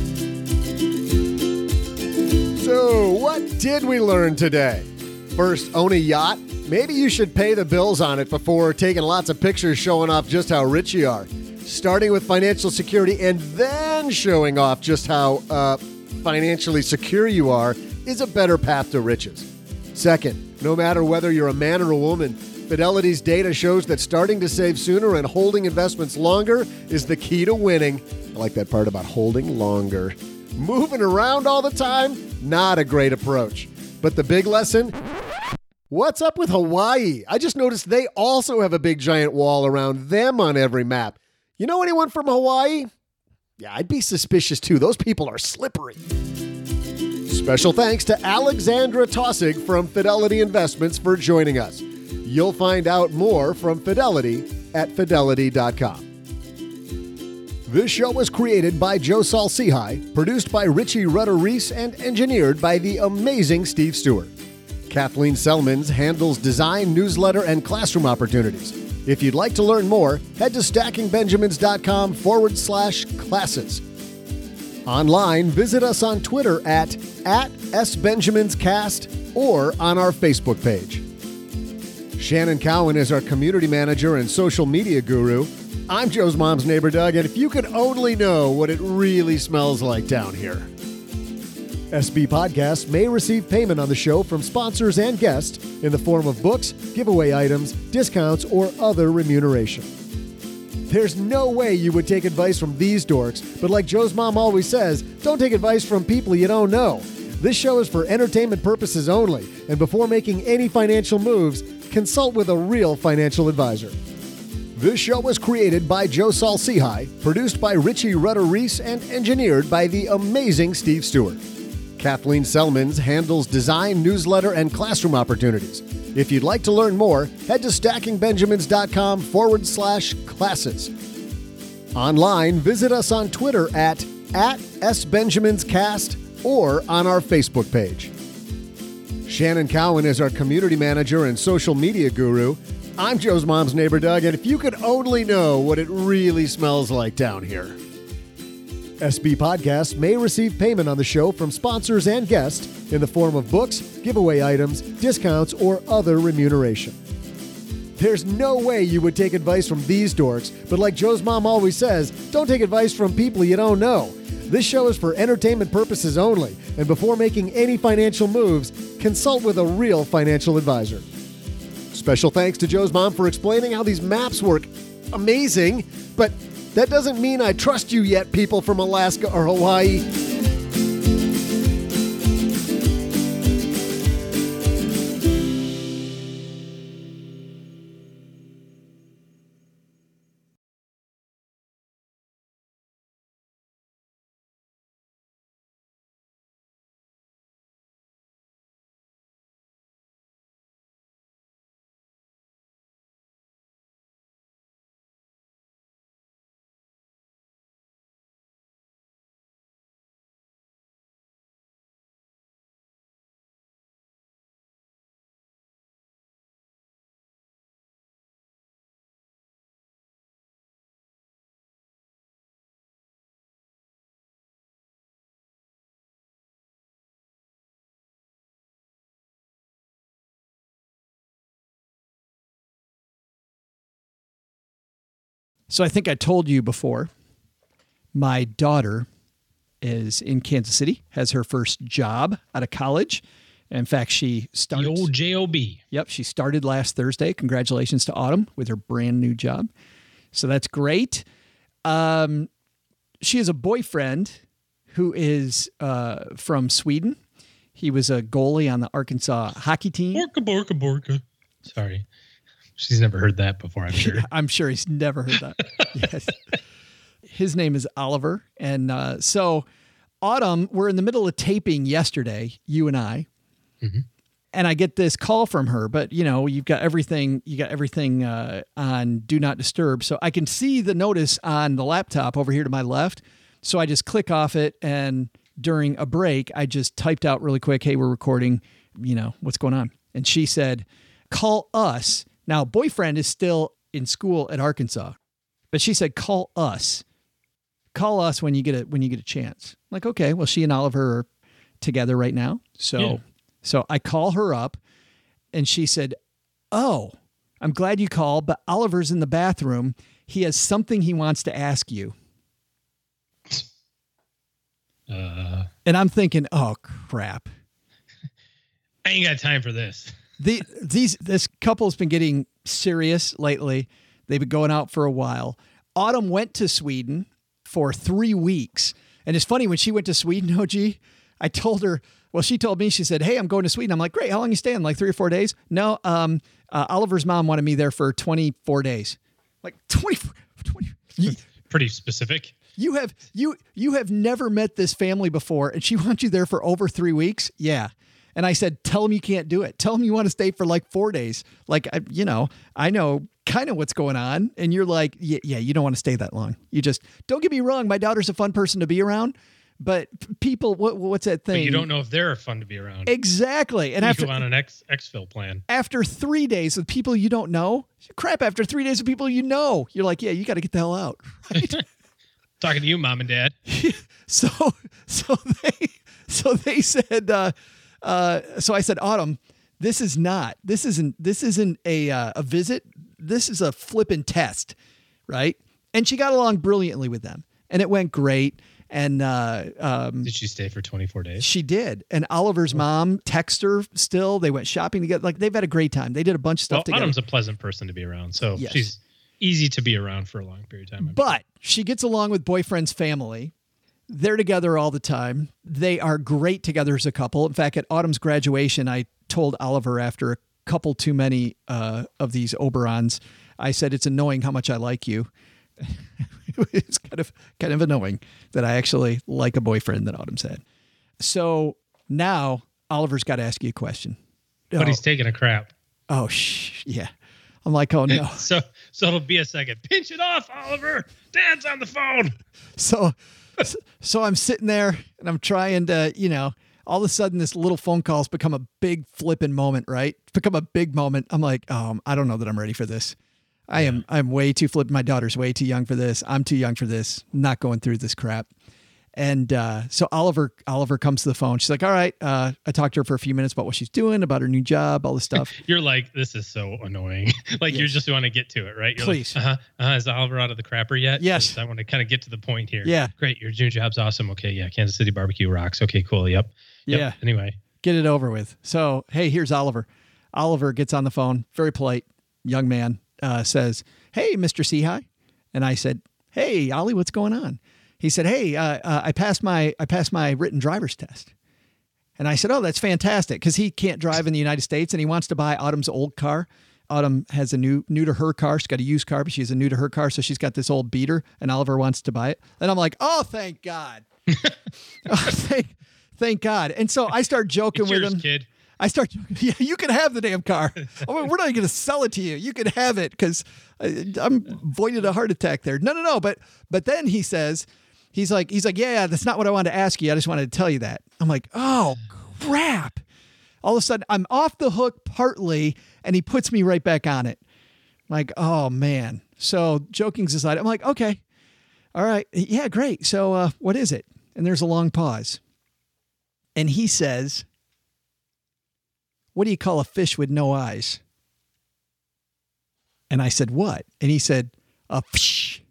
So, what did we learn today? First, own a yacht. Maybe you should pay the bills on it before taking lots of pictures showing off just how rich you are. Starting with financial security and then showing off just how uh, financially secure you are is a better path to riches. Second, no matter whether you're a man or a woman, Fidelity's data shows that starting to save sooner and holding investments longer is the key to winning. I like that part about holding longer. Moving around all the time, not a great approach. But the big lesson, what's up with Hawaii? I just noticed they also have a big giant wall around them on every map. You know anyone from Hawaii? Yeah, I'd be suspicious too. Those people are slippery. Special thanks to Alexandra Tossig from Fidelity Investments for joining us. You'll find out more from Fidelity at fidelity dot com. This show was created by Joe Saul-Sehy, produced by Richie Rutter-Reese, and engineered by the amazing Steve Stewart. Kathleen Selmans handles design, newsletter, and classroom opportunities. If you'd like to learn more, head to stackingbenjamins.com forward slash classes. Online, visit us on Twitter at, at SBenjaminsCast or on our Facebook page. Shannon Cowan is our community manager and social media guru. I'm Joe's mom's neighbor, Doug, and if you could only know what it really smells like down here. S B Podcasts may receive payment on the show from sponsors and guests in the form of books, giveaway items, discounts, or other remuneration. There's no way you would take advice from these dorks, but like Joe's mom always says, don't take advice from people you don't know. This show is for entertainment purposes only, and before making any financial moves, consult with a real financial advisor. This show was created by Joe Saul-Sehy, produced by Richie Rutter-Reese, and engineered by the amazing Steve Stewart. Kathleen Selmans handles design, newsletter, and classroom opportunities. If you'd like to learn more, head to stackingbenjamins.com forward slash classes. Online, visit us on Twitter at, at SBenjaminsCast or on our Facebook page. Shannon Cowan is our community manager and social media guru. I'm Joe's mom's neighbor, Doug, and if you could only know what it really smells like down here. S B Podcasts may receive payment on the show from sponsors and guests in the form of books, giveaway items, discounts, or other remuneration. There's no way you would take advice from these dorks, but like Joe's mom always says, don't take advice from people you don't know. This show is for entertainment purposes only, and before making any financial moves, consult with a real financial advisor. Special thanks to Joe's mom for explaining how these maps work. Amazing, but that doesn't mean I trust you yet, people from Alaska or Hawaii. So I think I told you before, my daughter is in Kansas City, has her first job out of college. In fact, she started. The old J O B. Yep, she started last Thursday. Congratulations to Autumn with her brand new job. So that's great. Um, she has a boyfriend who is uh, from Sweden. He was a goalie on the Arkansas hockey team. Borka, borka, borka. Sorry. She's never heard that before, I'm sure. I'm sure he's never heard that. Yes. His name is Oliver. And uh, so, Autumn, we're in the middle of taping yesterday, you and I. Mm-hmm. And I get this call from her, but you know, you've got everything, you got everything uh, on Do Not Disturb. So I can see the notice on the laptop over here to my left. So I just click off it. And during a break, I just typed out really quick, hey, we're recording, you know, what's going on? And she said, call us. Now, boyfriend is still in school at Arkansas, but she said, call us, call us when you get a, when you get a chance. I'm like, okay, well, she and Oliver are together right now. So, yeah. so I call her up and she said, oh, I'm glad you called, but Oliver's in the bathroom. He has something he wants to ask you. Uh, and I'm thinking, oh crap. I ain't got time for this. The, these, this couple's been getting serious lately. They've been going out for a while. Autumn went to Sweden for three weeks. And it's funny, when she went to Sweden, O G, I told her, well, she told me, she said, hey, I'm going to Sweden. I'm like, great. How long you staying? Like three or four days? No, um, uh, Oliver's mom wanted me there for twenty-four days. Like twenty-four, twenty Pretty specific. You have, you, you have never met this family before, and she wants you there for over three weeks. Yeah. And I said, tell him you can't do it. Tell him you want to stay for like four days. Like, I, you know, I know kind of what's going on. And you're like, yeah, yeah, you don't want to stay that long. You just, don't get me wrong. My daughter's a fun person to be around, but people, what, what's that thing? But you don't know if they're fun to be around. Exactly. And you after go on an X, X-Fill plan. After three days with people you don't know, crap, after three days with people you know, you're like, yeah, you got to get the hell out. Right? Talking to you, mom and dad. so, so they, so they said, uh, Uh, so I said, Autumn, this is not, this isn't, this isn't a, uh, a visit. This is a flippin' test. Right. And she got along brilliantly with them and it went great. And, uh, um, did she stay for twenty-four days? She did. And Oliver's mom texted her still, they went shopping together. Like they've had a great time. They did a bunch of stuff well, together. Autumn's a pleasant person to be around. So yes. She's easy to be around for a long period of time. I'm but sure. She gets along with boyfriend's family. They're together all the time. They are great together as a couple. In fact, at Autumn's graduation, I told Oliver after a couple too many uh, of these Oberons, I said, it's annoying how much I like you. It's kind of kind of annoying that I actually like a boyfriend, that Autumn said. So now Oliver's got to ask you a question. But oh. he's taking a crap. Oh, shh. Yeah. I'm like, oh, no. so so it'll be a second. Pinch it off, Oliver. Dad's on the phone. So... So I'm sitting there and I'm trying to, you know, all of a sudden this little phone call has become a big flipping moment, right? It's become a big moment. I'm like, oh, I don't know that I'm ready for this. I am, I'm way too flipping. My daughter's way too young for this. I'm too young for this. I'm not going through this crap. And uh, so Oliver, Oliver comes to the phone. She's like, all right. Uh, I talked to her for a few minutes about what she's doing, about her new job, all this stuff. You're like, this is so annoying. like yes. You just want to get to it, right? You're Please. Like, uh-huh, uh-huh. Is Oliver out of the crapper yet? Yes. I want to kind of get to the point here. Yeah. Great. Your new job's awesome. Okay. Yeah. Kansas City barbecue rocks. Okay, cool. Yep. yep. Yeah. Anyway. Get it over with. So, hey, here's Oliver. Oliver gets on the phone. Very polite young man, uh, says, hey, Mister Seahigh. And I said, hey, Ollie, what's going on? He said, hey, uh, uh, I passed my I passed my written driver's test. And I said, oh, that's fantastic, because he can't drive in the United States and he wants to buy Autumn's old car. Autumn has a new new to her car. She's got a used car, but she's a new to her car. So she's got this old beater and Oliver wants to buy it. And I'm like, oh, thank God. oh, thank, thank God. And so I start joking it's with yours, him. Kid. I start joking, yeah, you can have the damn car. I mean, we're not going to sell it to you. You can have it because I'm avoided a heart attack there. No, no, no. But but then he says, He's like, he's like, yeah, yeah, that's not what I wanted to ask you. I just wanted to tell you that. I'm like, oh, crap. All of a sudden, I'm off the hook partly, and he puts me right back on it. I'm like, oh, man. So joking's aside, I'm like, okay. All right. Yeah, great. So uh, what is it? And there's a long pause. And he says, what do you call a fish with no eyes? And I said, what? And he said, a fish.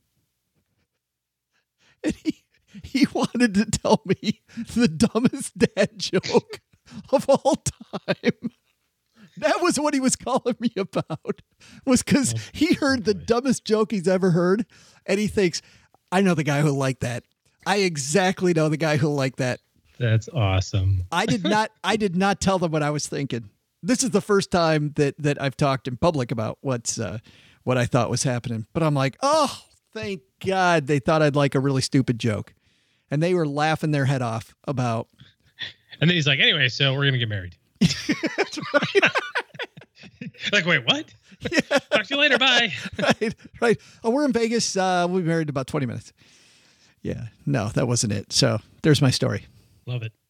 And he, he wanted to tell me the dumbest dad joke of all time. That was what he was calling me about, was because oh, he heard the dumbest joke he's ever heard. And he thinks, I know the guy who'll like that. I exactly know the guy who'll like that. That's awesome. I did not, I did not tell them what I was thinking. This is the first time that, that I've talked in public about what's, uh, what I thought was happening. But I'm like, oh, thank God they thought I'd like a really stupid joke. And they were laughing their head off about. And then he's like, anyway, so we're going to get married. That's right. Like, wait, what? Yeah. Talk to you later. Bye. Right. Right. Oh, we're in Vegas. Uh, we'll be married in about twenty minutes. Yeah. No, that wasn't it. So there's my story. Love it.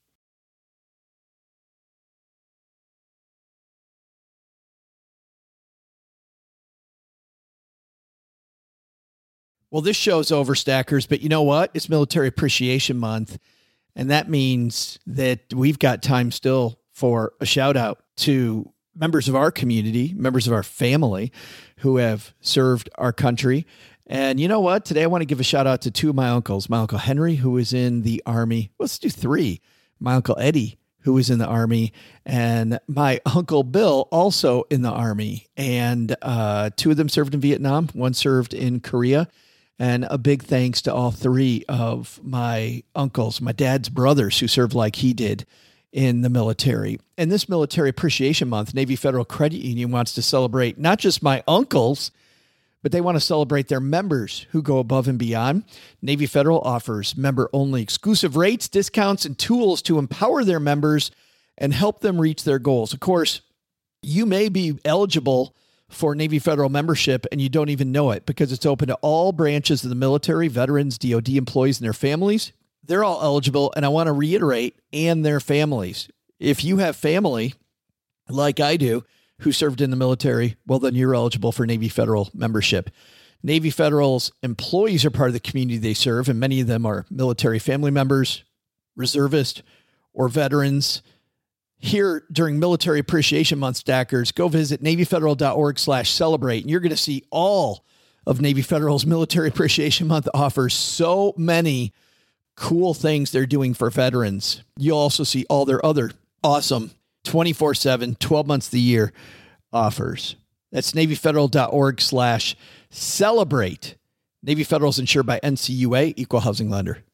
Well, this show's over, Stackers, but you know what? It's Military Appreciation Month, and that means that we've got time still for a shout out to members of our community, members of our family who have served our country. And you know what? Today I want to give a shout out to two of my uncles. My Uncle Henry, who was in the Army. Let's do three. My Uncle Eddie, who was in the Army, and my Uncle Bill, also in the Army. And uh, two of them served in Vietnam. One served in Korea. And a big thanks to all three of my uncles, my dad's brothers, who served like he did in the military. And this Military Appreciation Month, Navy Federal Credit Union wants to celebrate not just my uncles, but they want to celebrate their members who go above and beyond. Navy Federal offers member-only exclusive rates, discounts, and tools to empower their members and help them reach their goals. Of course, you may be eligible for Navy Federal membership and you don't even know it, because it's open to all branches of the military, veterans, D O D employees, and their families. They're all eligible, and I want to reiterate, and their families. If you have family, like I do, who served in the military, well, then you're eligible for Navy Federal membership. Navy Federal's employees are part of the community they serve, and many of them are military family members, reservists, or veterans. Here during Military Appreciation Month, Stackers, go visit NavyFederal.org slash celebrate, and you're going to see all of Navy Federal's Military Appreciation Month offers so many cool things they're doing for veterans. You'll also see all their other awesome twenty-four seven, twelve months of the year offers. That's NavyFederal.org slash celebrate. Navy Federal is insured by N C U A, Equal Housing Lender.